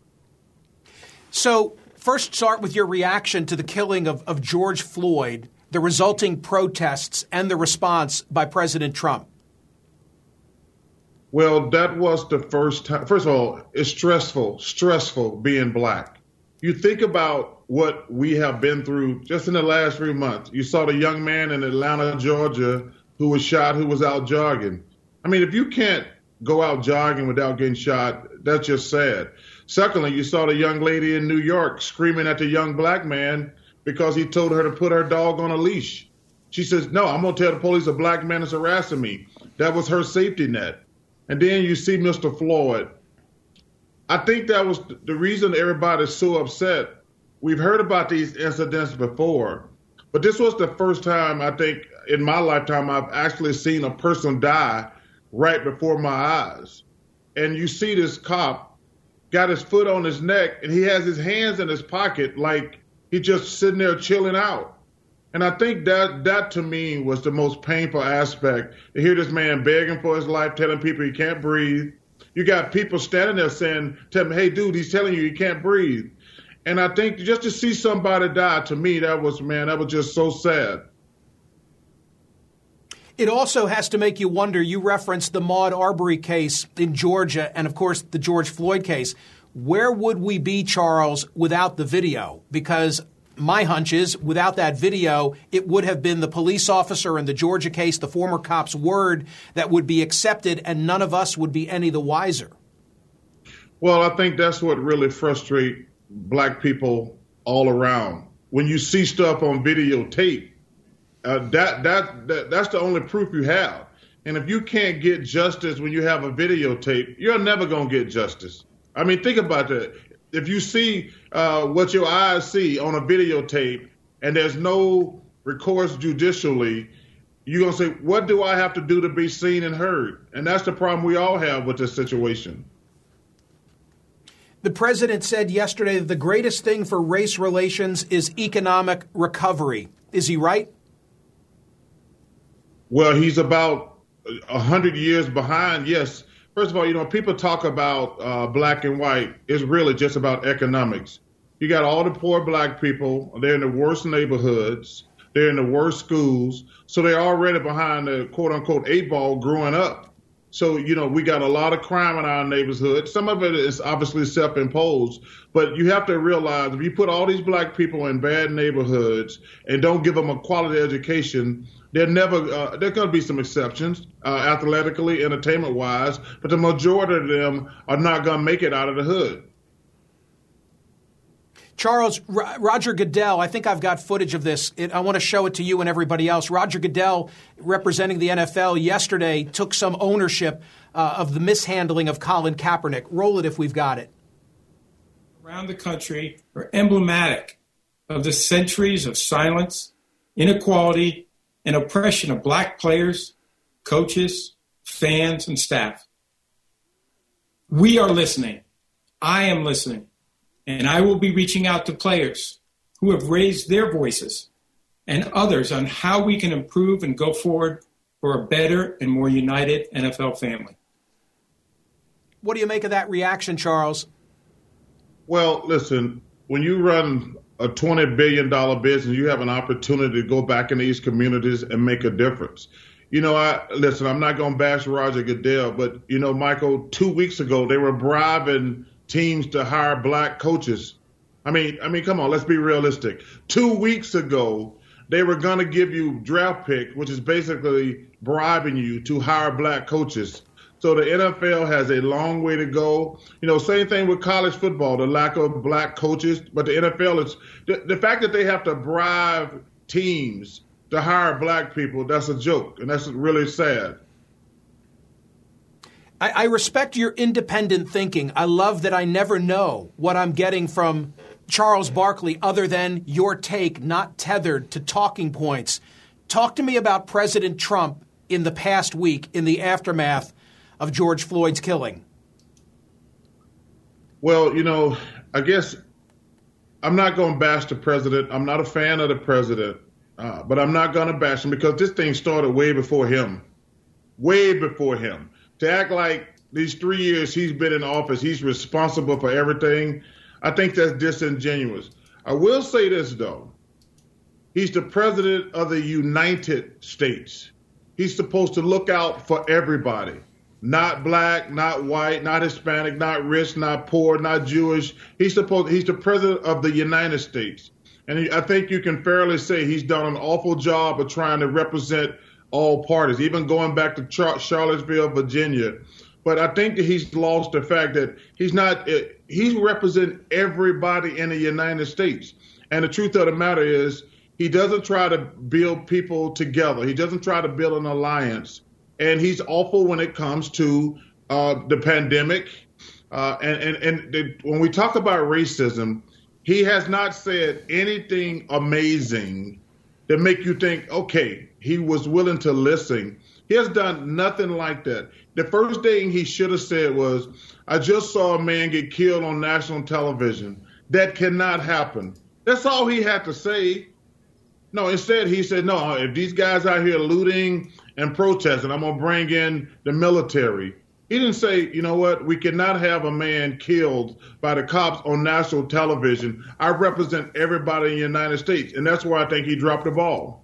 So first start with your reaction to the killing of George Floyd, the resulting protests, and the response by President Trump. Well, that was the first time. First of all, it's stressful being black. You think about what we have been through just in the last 3 months. You saw the young man in Atlanta, Georgia, who was shot, who was out jogging. I mean, if you can't go out jogging without getting shot, that's just sad. Secondly, you saw the young lady in New York screaming at the young black man because he told her to put her dog on a leash. She says, no, I'm going to tell the police a black man is harassing me. That was her safety net. And then you see Mr. Floyd. I think that was the reason everybody's so upset. We've heard about these incidents before, but this was the first time, I think, in my lifetime, I've actually seen a person die right before my eyes. And you see this cop got his foot on his neck, and he has his hands in his pocket like he's just sitting there chilling out. And I think that to me was the most painful aspect, to hear this man begging for his life, telling people he can't breathe. You got people standing there telling me, hey, dude, he's telling you he can't breathe. And I think just to see somebody die, to me, that was just so sad. It also has to make you wonder, you referenced the Ahmaud Arbery case in Georgia and, of course, the George Floyd case. Where would we be, Charles, without the video? Because my hunch is, without that video, it would have been the police officer in the Georgia case, the former cop's word, that would be accepted, and none of us would be any the wiser. Well, I think that's what really frustrates black people all around. When you see stuff on videotape, that's the only proof you have. And if you can't get justice when you have a videotape, you're never going to get justice. I mean, think about that. If you see what your eyes see on a videotape and there's no recourse judicially, you're going to say, what do I have to do to be seen and heard? And that's the problem we all have with this situation. The president said yesterday that the greatest thing for race relations is economic recovery. Is he right? Well, he's about 100 years behind, yes. First of all, people talk about black and white. It's really just about economics. You got all the poor black people. They're in the worst neighborhoods. They're in the worst schools. So they're already behind the quote-unquote 8-ball growing up. So, we got a lot of crime in our neighborhood. Some of it is obviously self-imposed. But you have to realize if you put all these black people in bad neighborhoods and don't give them a quality education, there are going to be some exceptions, athletically, entertainment-wise, but the majority of them are not going to make it out of the hood. Charles, Roger Goodell, I think I've got footage of this. I want to show it to you and everybody else. Roger Goodell, representing the NFL yesterday, took some ownership of the mishandling of Colin Kaepernick. Roll it if we've got it. Around the country are emblematic of the centuries of silence, inequality, and oppression of black players, coaches, fans, and staff. We are listening. I am listening. And I will be reaching out to players who have raised their voices and others on how we can improve and go forward for a better and more united NFL family. What do you make of that reaction, Charles? Well, listen, when you run a $20 billion business, you have an opportunity to go back in these communities and make a difference. I'm not going to bash Roger Goodell, but, Michael, 2 weeks ago, they were bribing teams to hire black coaches. I mean, come on, let's be realistic. 2 weeks ago, they were going to give you draft pick, which is basically bribing you to hire black coaches. So the NFL has a long way to go. Same thing with college football, the lack of black coaches. But the NFL is the fact that they have to bribe teams to hire black people. That's a joke, and that's really sad. I respect your independent thinking. I love that I never know what I'm getting from Charles Barkley other than your take, not tethered to talking points. Talk to me about President Trump in the past week in the aftermath of George Floyd's killing. Well, I guess I'm not going to bash the president. I'm not a fan of the president, but I'm not going to bash him because this thing started way before him. Way before him. To act like these 3 years he's been in office, he's responsible for everything, I think that's disingenuous. I will say this, though. He's the president of the United States. He's supposed to look out for everybody. Not black, not white, not Hispanic, not rich, not poor, not Jewish. He's the president of the United States. And I think you can fairly say he's done an awful job of trying to represent all parties, even going back to Charlottesville, Virginia. But I think that he's lost the fact that he's representing everybody in the United States. And the truth of the matter is he doesn't try to build people together. He doesn't try to build an alliance. And he's awful when it comes to the pandemic. When we talk about racism, he has not said anything amazing that make you think, okay, he was willing to listen. He has done nothing like that. The first thing he should have said was, I just saw a man get killed on national television. That cannot happen. That's all he had to say. No, instead he said, no, if these guys out here looting and protesting, I'm going to bring in the military. He didn't say, you know what, we cannot have a man killed by the cops on national television. I represent everybody in the United States, and that's why I think he dropped the ball.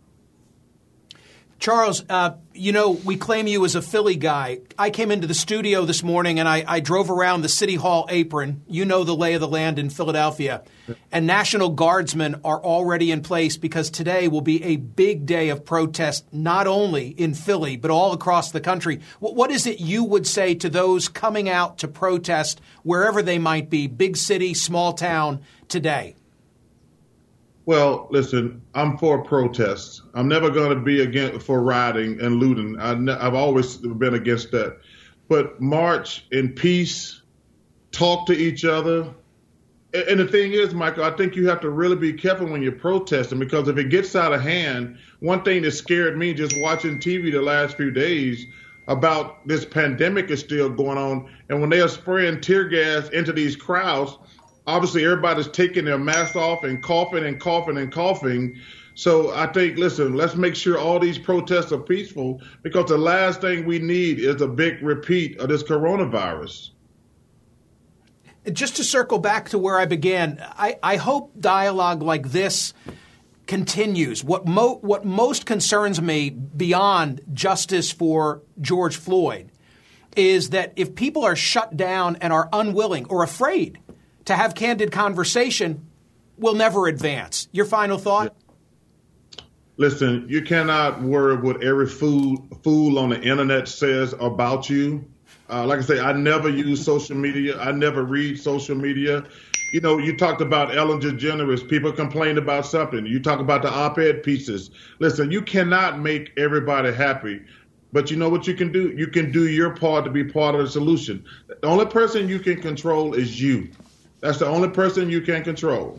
Charles, we claim you as a Philly guy. I came into the studio this morning and I drove around the City Hall apron. You know the lay of the land in Philadelphia. And National Guardsmen are already in place because today will be a big day of protest, not only in Philly, but all across the country. What is it you would say to those coming out to protest wherever they might be, big city, small town, today? Well, listen, I'm for protests. I'm never going to be for rioting and looting. I've always been against that. But march in peace, talk to each other. And the thing is, Michael, I think you have to really be careful when you're protesting because if it gets out of hand, one thing that scared me just watching TV the last few days about this pandemic is still going on. And when they are spraying tear gas into these crowds, obviously, everybody's taking their masks off and coughing and coughing and coughing. So I think, listen, let's make sure all these protests are peaceful because the last thing we need is a big repeat of this coronavirus. Just to circle back to where I began, I hope dialogue like this continues. What most concerns me beyond justice for George Floyd is that if people are shut down and are unwilling or afraid to have candid conversation, we'll never advance. Your final thought? Listen, you cannot worry what every fool on the internet says about you. Like I say, I never use social media. I never read social media. You talked about Ellen DeGeneres. People complained about something. You talk about the op-ed pieces. Listen, you cannot make everybody happy. But you know what you can do? You can do your part to be part of the solution. The only person you can control is you. That's the only person you can control.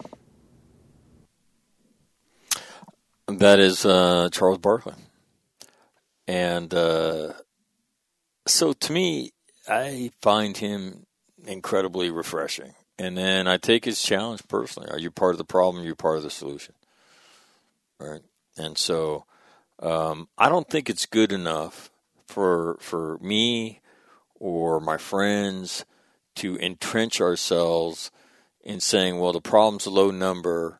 That is Charles Barkley. And so to me, I find him incredibly refreshing. And then I take his challenge personally. Are you part of the problem? Are you part of the solution? right? And so I don't think it's good enough for me or my friends to entrench ourselves in saying, well, the problem's a low number,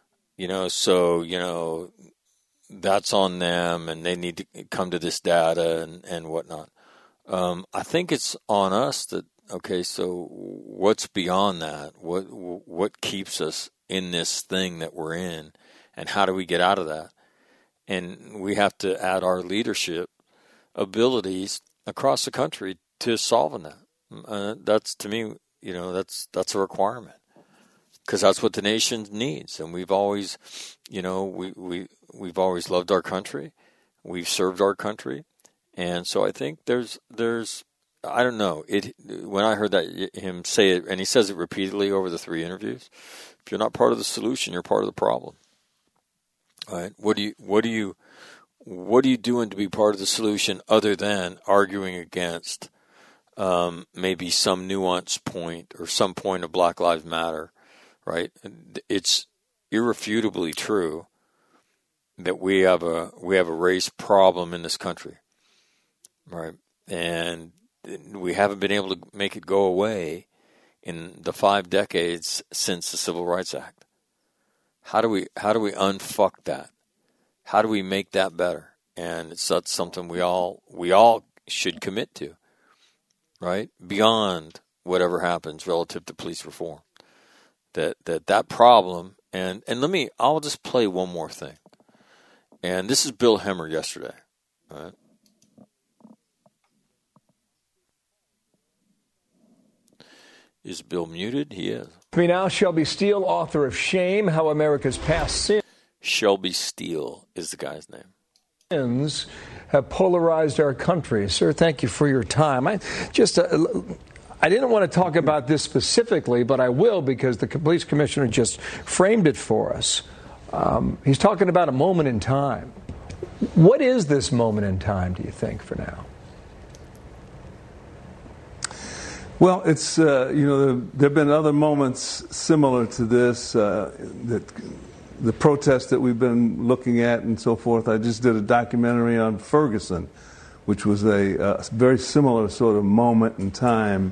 so, that's on them and they need to come to this data and whatnot. I think it's on us that, okay, so what's beyond that? What keeps us in this thing that we're in, and how do we get out of that? And we have to add our leadership abilities across the country to solving that. That's, to me, that's a requirement, because that's what the nation needs. And we've always, we've always loved our country. We've served our country. And so I think there's I don't know, when I heard him say it, and he says it repeatedly over the 3 interviews, if you're not part of the solution, you're part of the problem. All right? What are you doing to be part of the solution other than arguing against maybe some nuance point or some point of Black Lives Matter, right? It's irrefutably true that we have a race problem in this country, right? And we haven't been able to make it go away in the 5 decades since the Civil Rights Act. How do we unfuck that? How do we make that better? And that's something we all should commit to, right? Beyond whatever happens relative to police reform. That problem, and I'll just play one more thing. And this is Bill Hemmer yesterday, right? Is Bill muted? He is. Me now, Shelby Steele, author of Shame, How America's Past Sins. Shelby Steele is the guy's name. Sins have polarized our country. Sir, thank you for your time. I didn't want to talk about this specifically, but I will, because the police commissioner just framed it for us. He's talking about a moment in time. What is this moment in time, do you think, for now? Well, it's, there have been other moments similar to this, that the protests that we've been looking at and so forth. I just did a documentary on Ferguson, which was a very similar sort of moment in time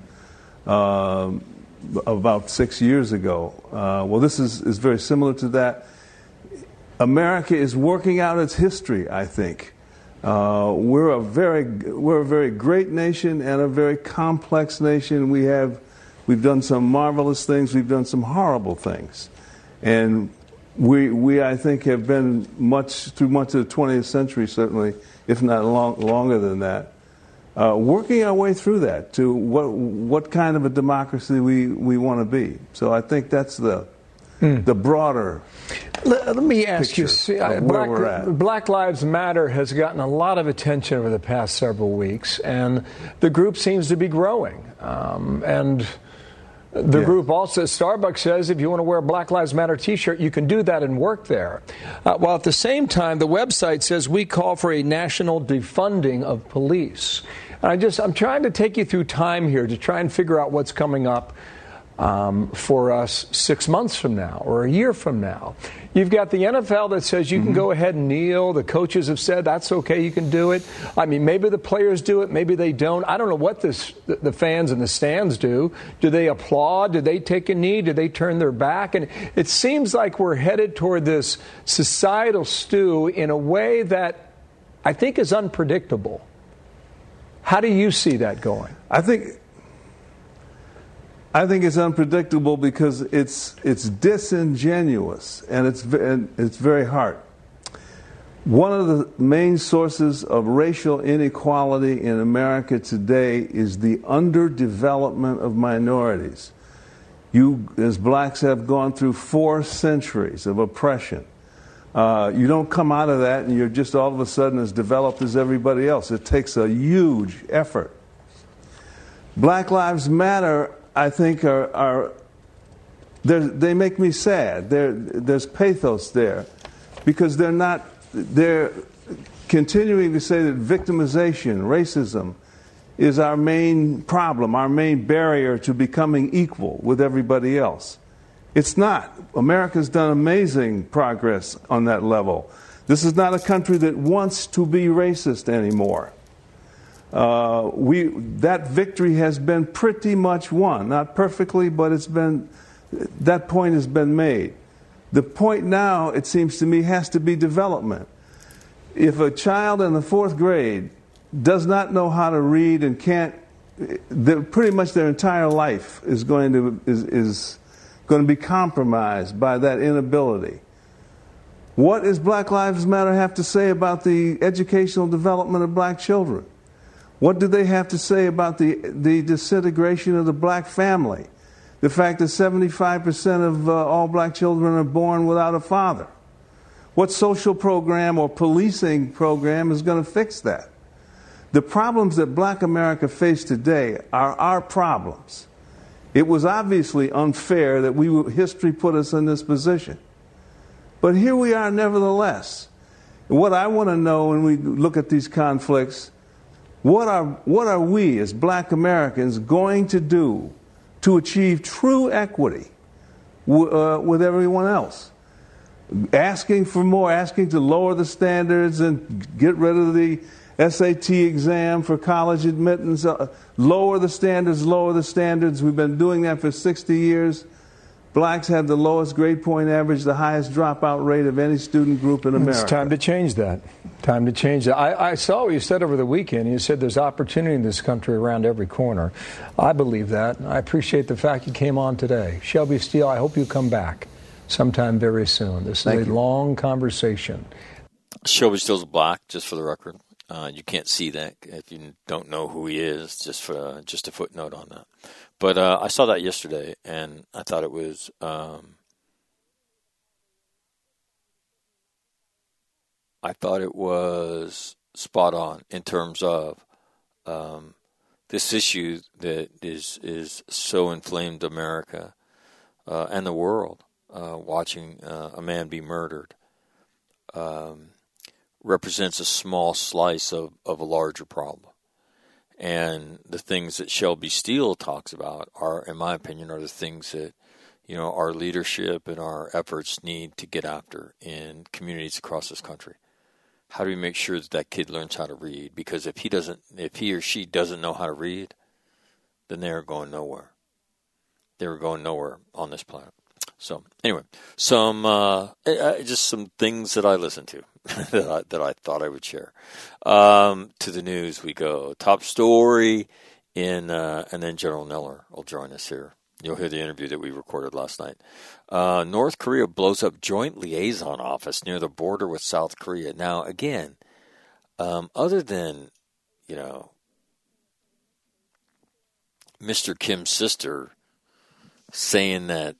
about 6 years ago. Well, this is very similar to that. America is working out its history, I think. We're a very great nation and a very complex nation. We've done some marvelous things. We've done some horrible things, and we I think have been through much of the 20th century, certainly, if not longer than that, working our way through that to what kind of a democracy we want to be. So I think that's the broader. Let me ask you, where we're at. Black Lives Matter has gotten a lot of attention over the past several weeks, and the group seems to be growing. And the group also, Starbucks says, if you want to wear a Black Lives Matter T-shirt, you can do that and work there. While at the same time, the website says we call for a national defunding of police. And I'm trying to take you through time here to try and figure out what's coming up for us 6 months from now or a year from now. You've got the NFL that says you can go ahead and kneel. The coaches have said that's okay, you can do it. I mean, maybe the players do it, maybe they don't. I don't know what the fans in the stands do. Do they applaud? Do they take a knee? Do they turn their back? And it seems like we're headed toward this societal stew in a way that I think is unpredictable. How do you see that going? I think it's unpredictable because it's disingenuous and it's very hard. One of the main sources of racial inequality in America today is the underdevelopment of minorities. You, as blacks, have gone through 4 centuries of oppression. You don't come out of that and you're just all of a sudden as developed as everybody else. It takes a huge effort. Black Lives Matter, I think, they make me sad. There's pathos there because they're continuing to say that victimization, racism, is our main problem, our main barrier to becoming equal with everybody else. It's not. America's done amazing progress on that level. This is not a country that wants to be racist anymore. That victory has been pretty much won. Not perfectly, but that point has been made. The point now, it seems to me, has to be development. If a child in the 4th grade does not know how to read and can't, pretty much their entire life is going to be compromised by that inability. What does Black Lives Matter have to say about the educational development of black children? What do they have to say about the disintegration of the black family? The fact that 75% of all black children are born without a father. What social program or policing program is going to fix that? The problems that Black America face today are our problems. It was obviously unfair that history put us in this position. But here we are nevertheless. What I want to know when we look at these conflicts, what are we as Black Americans going to do to achieve true equity with everyone else? Asking for more, asking to lower the standards and get rid of the SAT exam for college admittance, lower the standards. We've been doing that for 60 years. Blacks have the lowest grade point average, the highest dropout rate of any student group in America. It's time to change that. Time to change that. I saw what you said over the weekend. You said there's opportunity in this country around every corner. I believe that. I appreciate the fact you came on today. Shelby Steele, I hope you come back sometime very soon. This is a long conversation. Shelby Steele's black, just for the record. You can't see that if you don't know who he is, just a footnote on that. But I saw that yesterday, and I thought it was spot on in terms of this issue that is so inflamed America and the world. Watching a man be murdered represents a small slice of a larger problem. And the things that Shelby Steele talks about are, in my opinion, are the things that, our leadership and our efforts need to get after in communities across this country. How do we make sure that kid learns how to read? Because if he or she doesn't know how to read, then they're going nowhere. They're going nowhere on this planet. So anyway, just some things that I listen to that I thought I would share. To the news we go. Top story and then General Miller will join us here. You'll hear the interview that we recorded last night. North Korea blows up joint liaison office near the border with South Korea. Now, again, other than, Mr. Kim's sister saying that,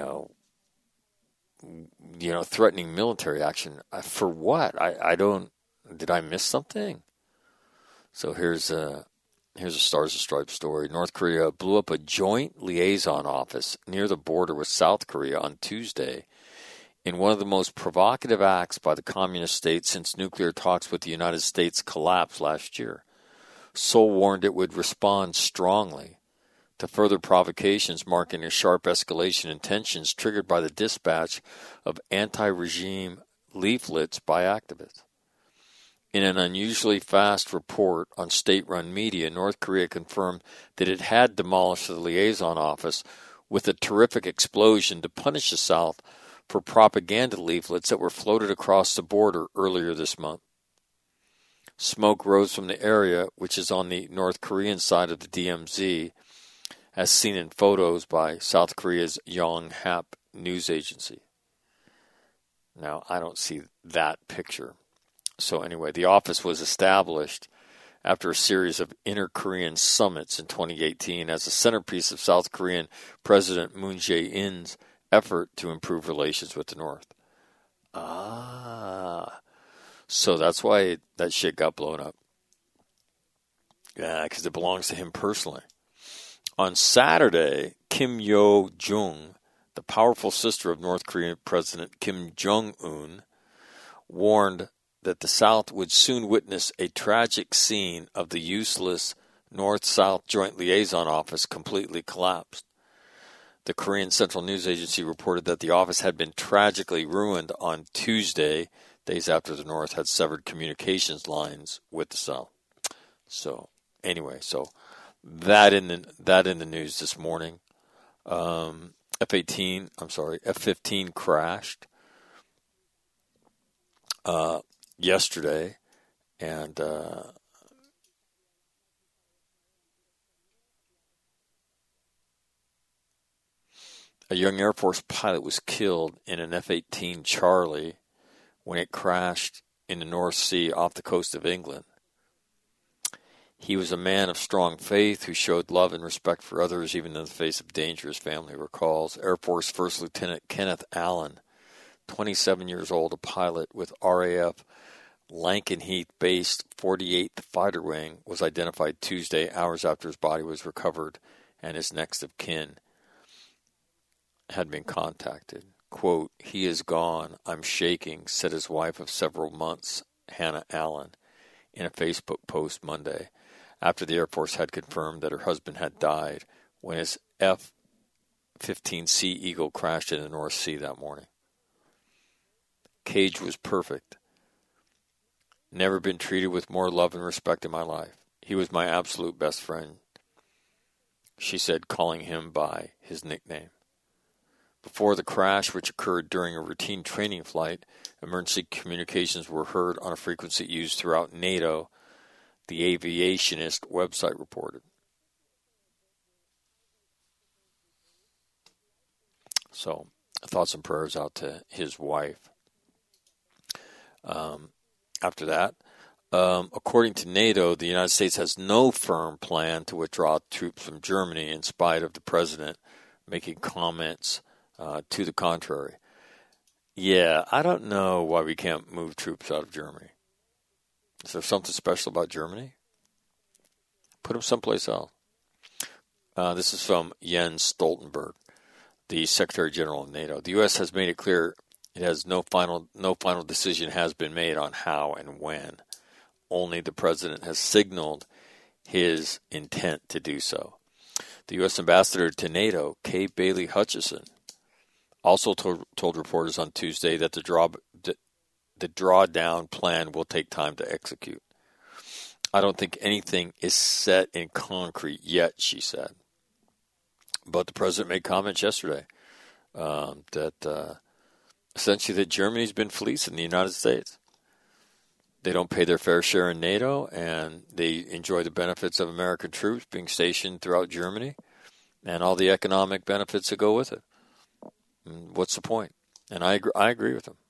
threatening military action, for what? Did I miss something? So here's a Stars and Stripes story. North Korea blew up a joint liaison office near the border with South Korea on Tuesday in one of the most provocative acts by the communist state since nuclear talks with the United States collapsed last year. Seoul warned it would respond strongly to further provocations, marking a sharp escalation in tensions triggered by the dispatch of anti-regime leaflets by activists. In an unusually fast report on state-run media, North Korea confirmed that it had demolished the liaison office with a terrific explosion to punish the South for propaganda leaflets that were floated across the border earlier this month. Smoke rose from the area, which is on the North Korean side of the DMZ, as seen in photos by South Korea's Yonhap news agency. Now, I don't see that picture. So anyway, the office was established after a series of inter-Korean summits in 2018 as a centerpiece of South Korean President Moon Jae-in's effort to improve relations with the North. So that's why that shit got blown up. Yeah, because it belongs to him personally. On Saturday, Kim Yo-jong, the powerful sister of North Korean President Kim Jong-un, warned that the South would soon witness a tragic scene of the useless North-South Joint Liaison Office completely collapsed. The Korean Central News Agency reported that the office had been tragically ruined on Tuesday, days after the North had severed communications lines with the South. So, anyway, that in the news this morning. F-15 crashed yesterday, and a young Air Force pilot was killed in an F-18 Charlie when it crashed in the North Sea off the coast of England. He was a man of strong faith who showed love and respect for others even in the face of danger, his family recalls. Air Force First Lieutenant Kenneth Allen, 27 years old, a pilot with RAF Lakenheath-based 48th Fighter Wing, was identified Tuesday, hours after his body was recovered and his next of kin had been contacted. Quote, "He is gone. I'm shaking," said his wife of several months, Hannah Allen, in a Facebook post Monday, after the Air Force had confirmed that her husband had died when his F-15C Eagle crashed in the North Sea that morning. "Cage was perfect. Never been treated with more love and respect in my life. He was my absolute best friend," she said, calling him by his nickname. Before the crash, which occurred during a routine training flight, emergency communications were heard on a frequency used throughout NATO, the Aviationist website reported. So, thoughts and prayers out to his wife. After that, according to NATO, the United States has no firm plan to withdraw troops from Germany in spite of the president making comments to the contrary. Yeah, I don't know why we can't move troops out of Germany. Is there something special about Germany? Put them someplace else. This is from Jens Stoltenberg, the Secretary General of NATO. The U.S. has made it clear it has no final decision has been made on how and when. Only the President has signaled his intent to do so. The U.S. Ambassador to NATO, Kay Bailey Hutchison, also told reporters on Tuesday that the drawdown plan will take time to execute. "I don't think anything is set in concrete yet," she said. But the president made comments yesterday that essentially that Germany's been fleecing the United States. They don't pay their fair share in NATO, and they enjoy the benefits of American troops being stationed throughout Germany and all the economic benefits that go with it. What's the point? And I agree with them.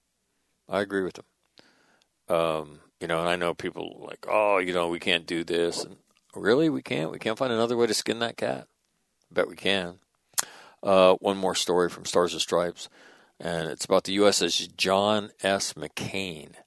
And I know people like, we can't do this. And really, we can't? We can't find another way to skin that cat? I bet we can. One more story from Stars and Stripes, and it's about the USS John S. McCain.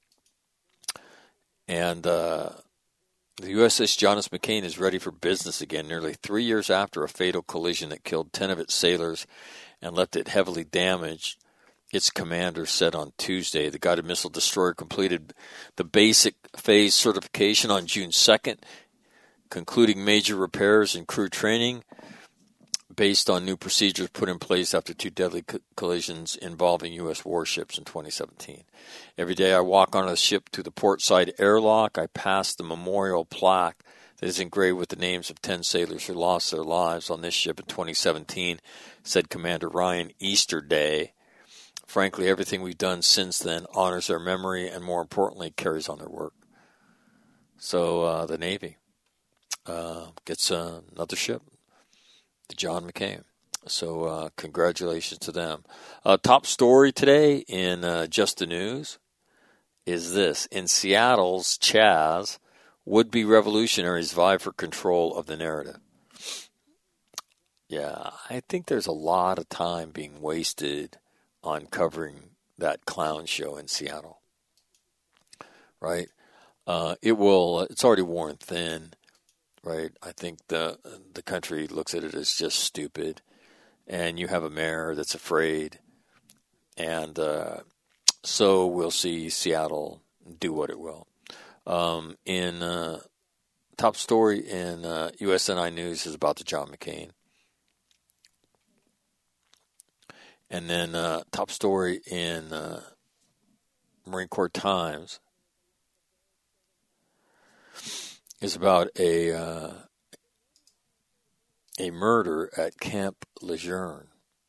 And the USS John S. McCain is ready for business again nearly 3 years after a fatal collision that killed 10 of its sailors and left it heavily damaged, its commander said on Tuesday. The guided missile destroyer completed the basic phase certification on June 2nd, concluding major repairs and crew training based on new procedures put in place after two deadly collisions involving U.S. warships in 2017. Every day I walk onto the ship to the portside airlock. I pass the memorial plaque that is engraved with the names of 10 sailors who lost their lives on this ship in 2017, said Commander Ryan Easterday. Frankly, everything we've done since then honors their memory and, more importantly, carries on their work. So the Navy gets another ship, the John McCain. So congratulations to them. Top story today in Just the News is this. In Seattle's Chaz, would-be revolutionaries vie for control of the narrative. Yeah, I think there's a lot of time being wasted on covering that clown show in Seattle. Right? It's already worn thin. Right? I think the country looks at it as just stupid. And you have a mayor that's afraid. And so we'll see Seattle do what it will. Top story in USNI News is about the John McCain. And then top story in Marine Corps Times is about a murder at Camp Lejeune.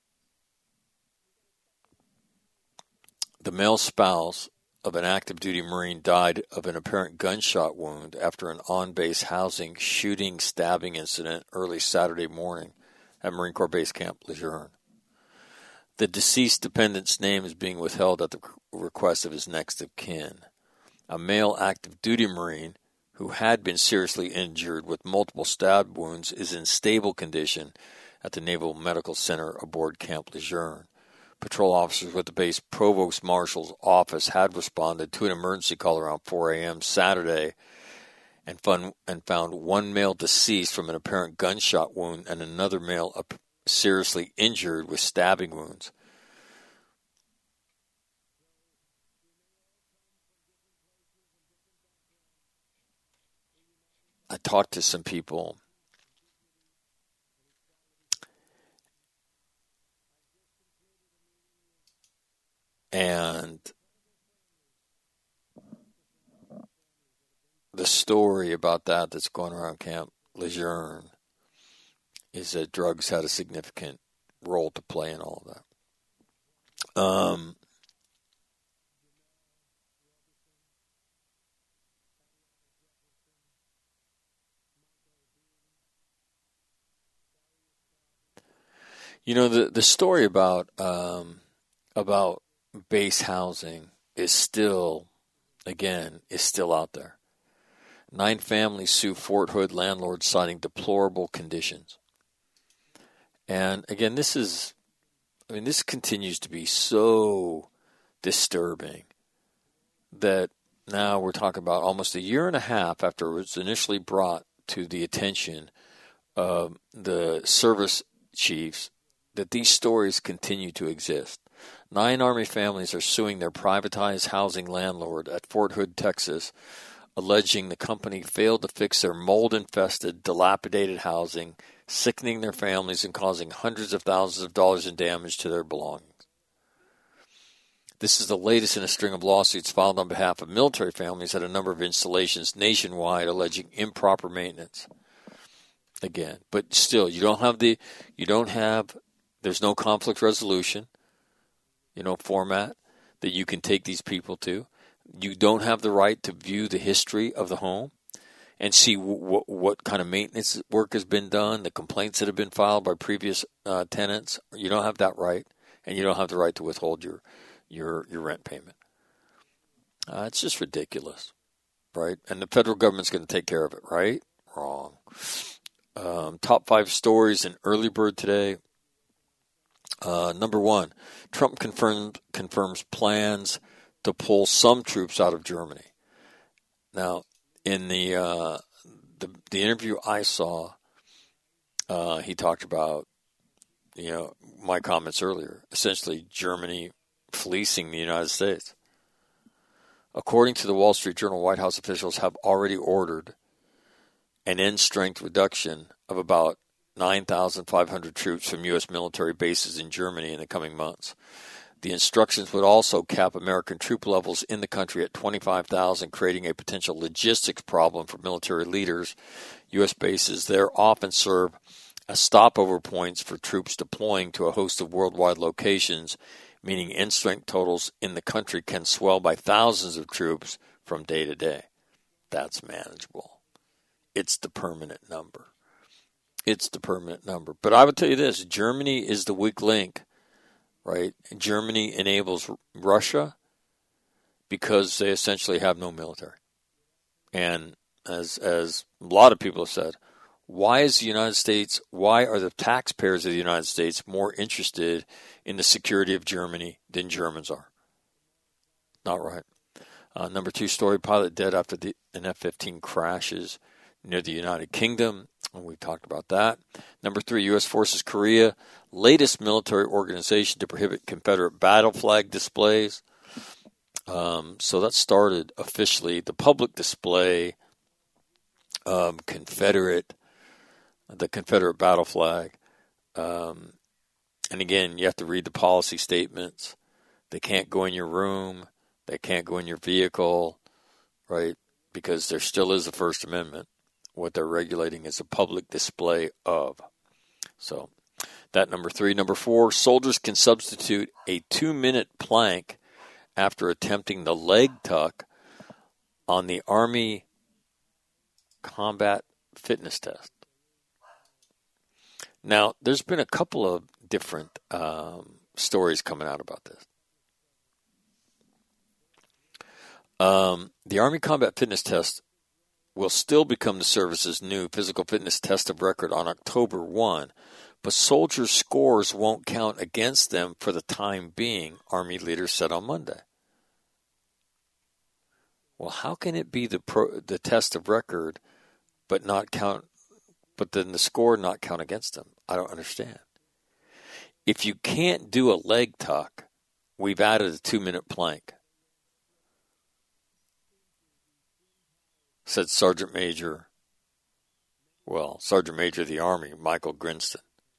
The male spouse of an active duty Marine died of an apparent gunshot wound after an on-base housing shooting-stabbing incident early Saturday morning at Marine Corps Base Camp Lejeune. The deceased dependent's name is being withheld at the request of his next of kin. A male active duty Marine who had been seriously injured with multiple stab wounds is in stable condition at the Naval Medical Center aboard Camp Lejeune. Patrol officers with the base provost marshal's office had responded to an emergency call around 4 a.m. Saturday and found one male deceased from an apparent gunshot wound and another male seriously injured with stabbing wounds. I talked to some people and the story about that's going around Camp Lejeune is that drugs had a significant role to play in all of that. You know, the story about base housing is still out there. 9 families sue Fort Hood landlords citing deplorable conditions. And again, this continues to be so disturbing that now we're talking about almost a year and a half after it was initially brought to the attention of the service chiefs that these stories continue to exist. 9 Army families are suing their privatized housing landlord at Fort Hood, Texas, alleging the company failed to fix their mold-infested, dilapidated housing, sickening their families and causing hundreds of thousands of dollars in damage to their belongings. This is the latest in a string of lawsuits filed on behalf of military families at a number of installations nationwide alleging improper maintenance. Again, but still, there's no conflict resolution, format that you can take these people to. You don't have the right to view the history of the home and see what kind of maintenance work has been done, the complaints that have been filed by previous tenants. You don't have that right, and you don't have the right to withhold your rent payment. It's just ridiculous, right? And the federal government's going to take care of it, right? Wrong. Top 5 stories in Early Bird today. Number 1, Trump confirms plans to pull some troops out of Germany. Now, in the interview I saw, he talked about, my comments earlier, essentially Germany fleecing the United States. According to the Wall Street Journal, White House officials have already ordered an end-strength reduction of about 9,500 troops from U.S. military bases in Germany in the coming months. The instructions would also cap American troop levels in the country at 25,000, creating a potential logistics problem for military leaders. U.S. bases there often serve as stopover points for troops deploying to a host of worldwide locations, meaning end-strength totals in the country can swell by thousands of troops from day to day. That's manageable. It's the permanent number. But I would tell you this, Germany is the weak link, right? Germany enables Russia because they essentially have no military. And as a lot of people have said, why are the taxpayers of the United States more interested in the security of Germany than Germans are? Not right. Number 2 story, pilot dead after an F-15 crashes near the United Kingdom. We talked about that. Number 3, U.S. Forces Korea, latest military organization to prohibit Confederate battle flag displays. So that started officially the public display of the Confederate battle flag And again, you have to read the policy statements. They can't go in your room. They can't go in your vehicle, right? Because there still is a First Amendment. What they're regulating is a public display of. So that number 3. Number 4, soldiers can substitute a 2-minute plank after attempting the leg tuck on the Army combat fitness test. Now, there's been a couple of different stories coming out about this. The Army combat fitness test will still become the service's new physical fitness test of record on October 1, but soldiers' scores won't count against them for the time being, Army leaders said on Monday. Well, how can it be the test of record, but then the score not count against them? I don't understand. If you can't do a leg tuck, we've added a 2-minute plank, said Sergeant Major of the Army, Michael Grinston.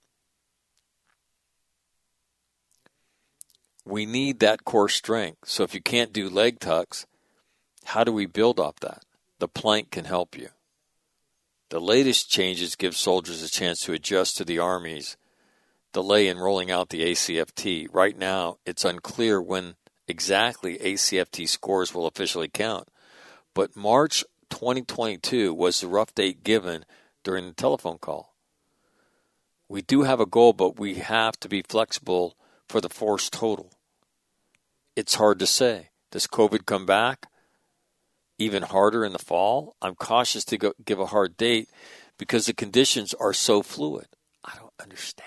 We need that core strength. So if you can't do leg tucks, how do we build off that? The plank can help you. The latest changes give soldiers a chance to adjust to the Army's delay in rolling out the ACFT. Right now, it's unclear when exactly ACFT scores will officially count. But March 2022 was the rough date given during the telephone call. We do have a goal, but we have to be flexible for the force total. It's hard to say. Does COVID come back even harder in the fall? I'm cautious to give a hard date because the conditions are so fluid. I don't understand.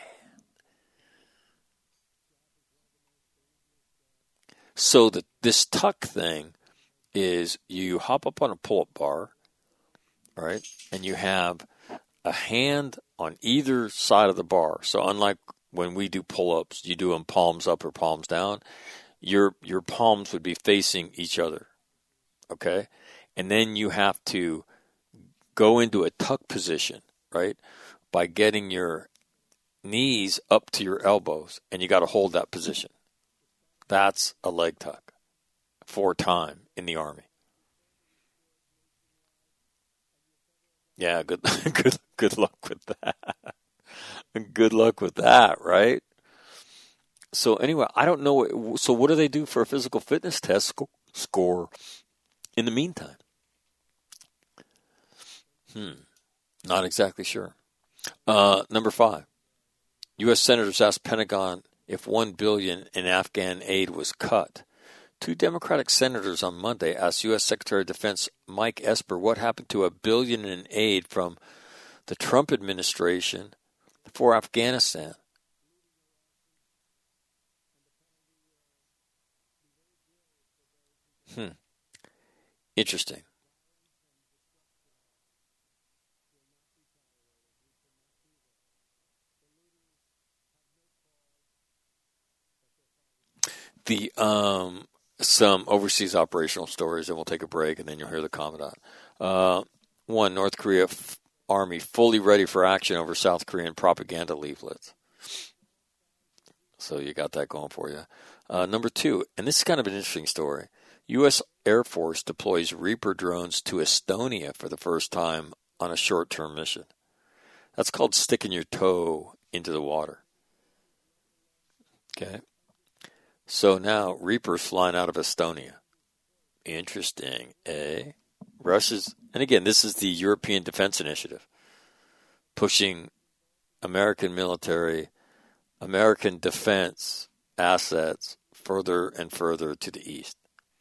So this tuck thing is you hop up on a pull-up bar, right, and you have a hand on either side of the bar. So unlike when we do pull-ups, you do them palms up or palms down, your palms would be facing each other, okay? And then you have to go into a tuck position, right, by getting your knees up to your elbows, and you got to hold that position. That's a leg tuck for time in the Army. Yeah, good luck with that. Good luck with that, right? So anyway, I don't know. So what do they do for a physical fitness test score in the meantime? Not exactly sure. Number 5, U.S. senators asked Pentagon if $1 billion in Afghan aid was cut. 2 Democratic senators on Monday asked U.S. Secretary of Defense Mike Esper what happened to $1 billion in aid from the Trump administration for Afghanistan. Interesting. The some overseas operational stories, and we'll take a break, and then you'll hear the Commandant. 1, North Korea Army fully ready for action over South Korean propaganda leaflets. So you got that going for you. Number 2, and this is kind of an interesting story. U.S. Air Force deploys Reaper drones to Estonia for the first time on a short-term mission. That's called sticking your toe into the water. Okay. So now Reaper's flying out of Estonia. Interesting, eh? Russia's, and again, this is the European Defense Initiative, pushing American military, American defense assets further and further to the east.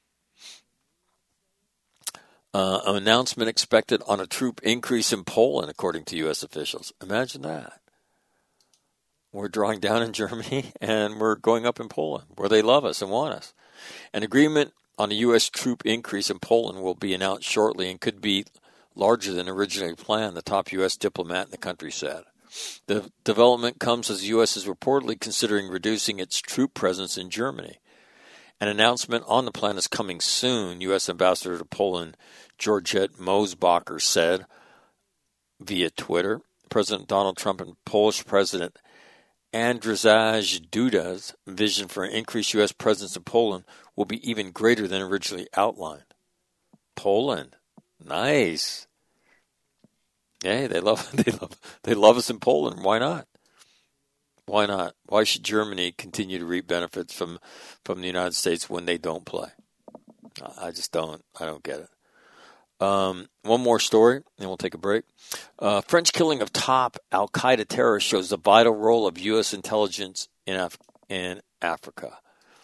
An announcement expected on a troop increase in Poland, according to U.S. officials. Imagine that. We're drawing down in Germany, and we're going up in Poland, where they love us and want us. An agreement on a U.S. troop increase in Poland will be announced shortly and could be larger than originally planned, the top U.S. diplomat in the country said. The development comes as the U.S. is reportedly considering reducing its troop presence in Germany. An announcement on the plan is coming soon, U.S. Ambassador to Poland Georgette Mosbacher said via Twitter. President Donald Trump and Polish President Andrzej Duda's vision for an increased U.S. presence in Poland will be even greater than originally outlined. Poland, nice. Yeah, they love us in Poland. Why not? Why not? Why should Germany continue to reap benefits from the United States when they don't play? I just don't. I don't get it. One more story, and we'll take a break. French killing of top al-Qaeda terrorist shows the vital role of U.S. intelligence in Africa.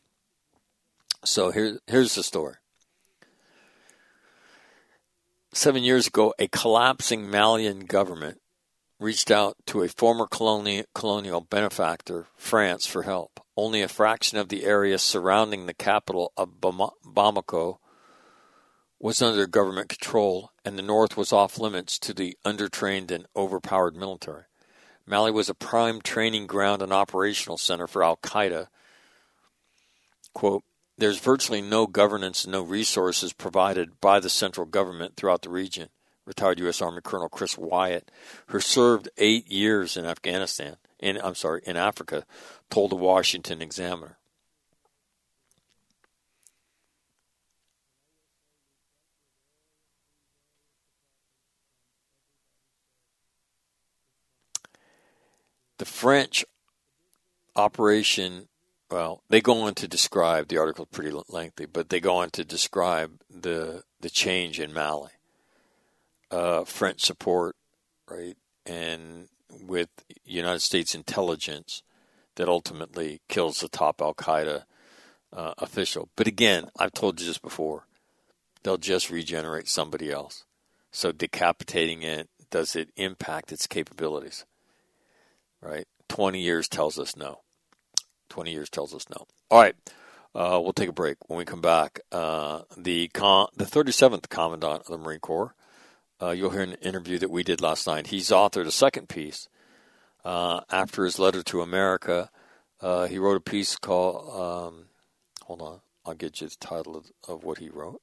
So here's the story. 7 years ago, a collapsing Malian government reached out to a former colonial benefactor, France, for help. Only a fraction of the area surrounding the capital of Bamako was under government control, and the north was off limits to the undertrained and overpowered military. Mali was a prime training ground and operational center for al-Qaeda. Quote, there's virtually no governance and no resources provided by the central government throughout the region, retired U.S. Army Colonel Chris Wyatt, who served 8 years in in Africa, told the Washington Examiner. The French operation, well, they go on to describe, the article is pretty lengthy, but they go on to describe the change in Mali. French support, right, and with United States intelligence that ultimately kills the top al-Qaeda official. But again, I've told you this before, they'll just regenerate somebody else. So decapitating it, does it impact its capabilities? Right? 20 years tells us no. 20 years tells us no. All right. We'll take a break. When we come back, the 37th Commandant of the Marine Corps, you'll hear an interview that we did last night. He's authored a second piece after his letter to America. He wrote a piece called, hold on, I'll get you the title of what he wrote.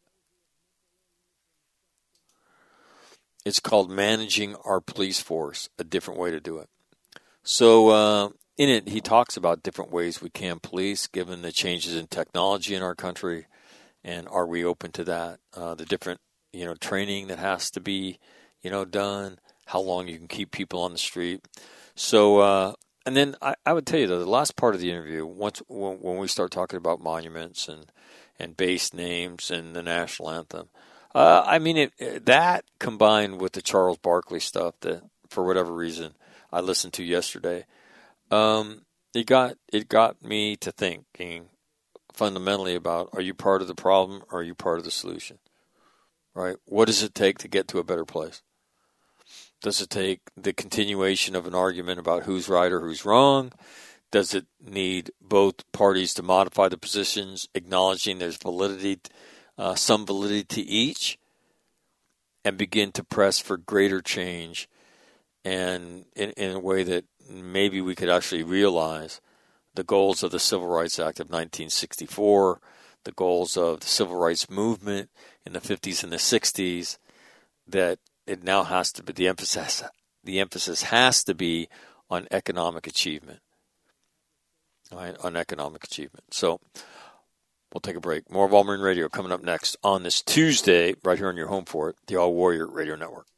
It's called Managing Our Police Force, A Different Way to Do It. So in it, he talks about different ways we can police, given the changes in technology in our country, and are we open to that? The different, training that has to be, done, how long you can keep people on the street. So, and then I would tell you, though, the last part of the interview, when we start talking about monuments and base names and the national anthem, that combined with the Charles Barkley stuff that, for whatever reason, I listened to yesterday, it got me to thinking fundamentally about, are you part of the problem or are you part of the solution? Right? What does it take to get to a better place? Does it take the continuation of an argument about who's right or who's wrong? Does it need both parties to modify the positions, acknowledging there's validity, some validity to each, and begin to press for greater change and in a way that maybe we could actually realize the goals of the Civil Rights Act of 1964, the goals of the Civil Rights Movement in the 50s and the 60s, that it now has to be, the emphasis has to be on economic achievement. All right, on economic achievement. So we'll take a break. More of All Marine Radio coming up next on this Tuesday, right here on your home for it, the All Warrior Radio Network.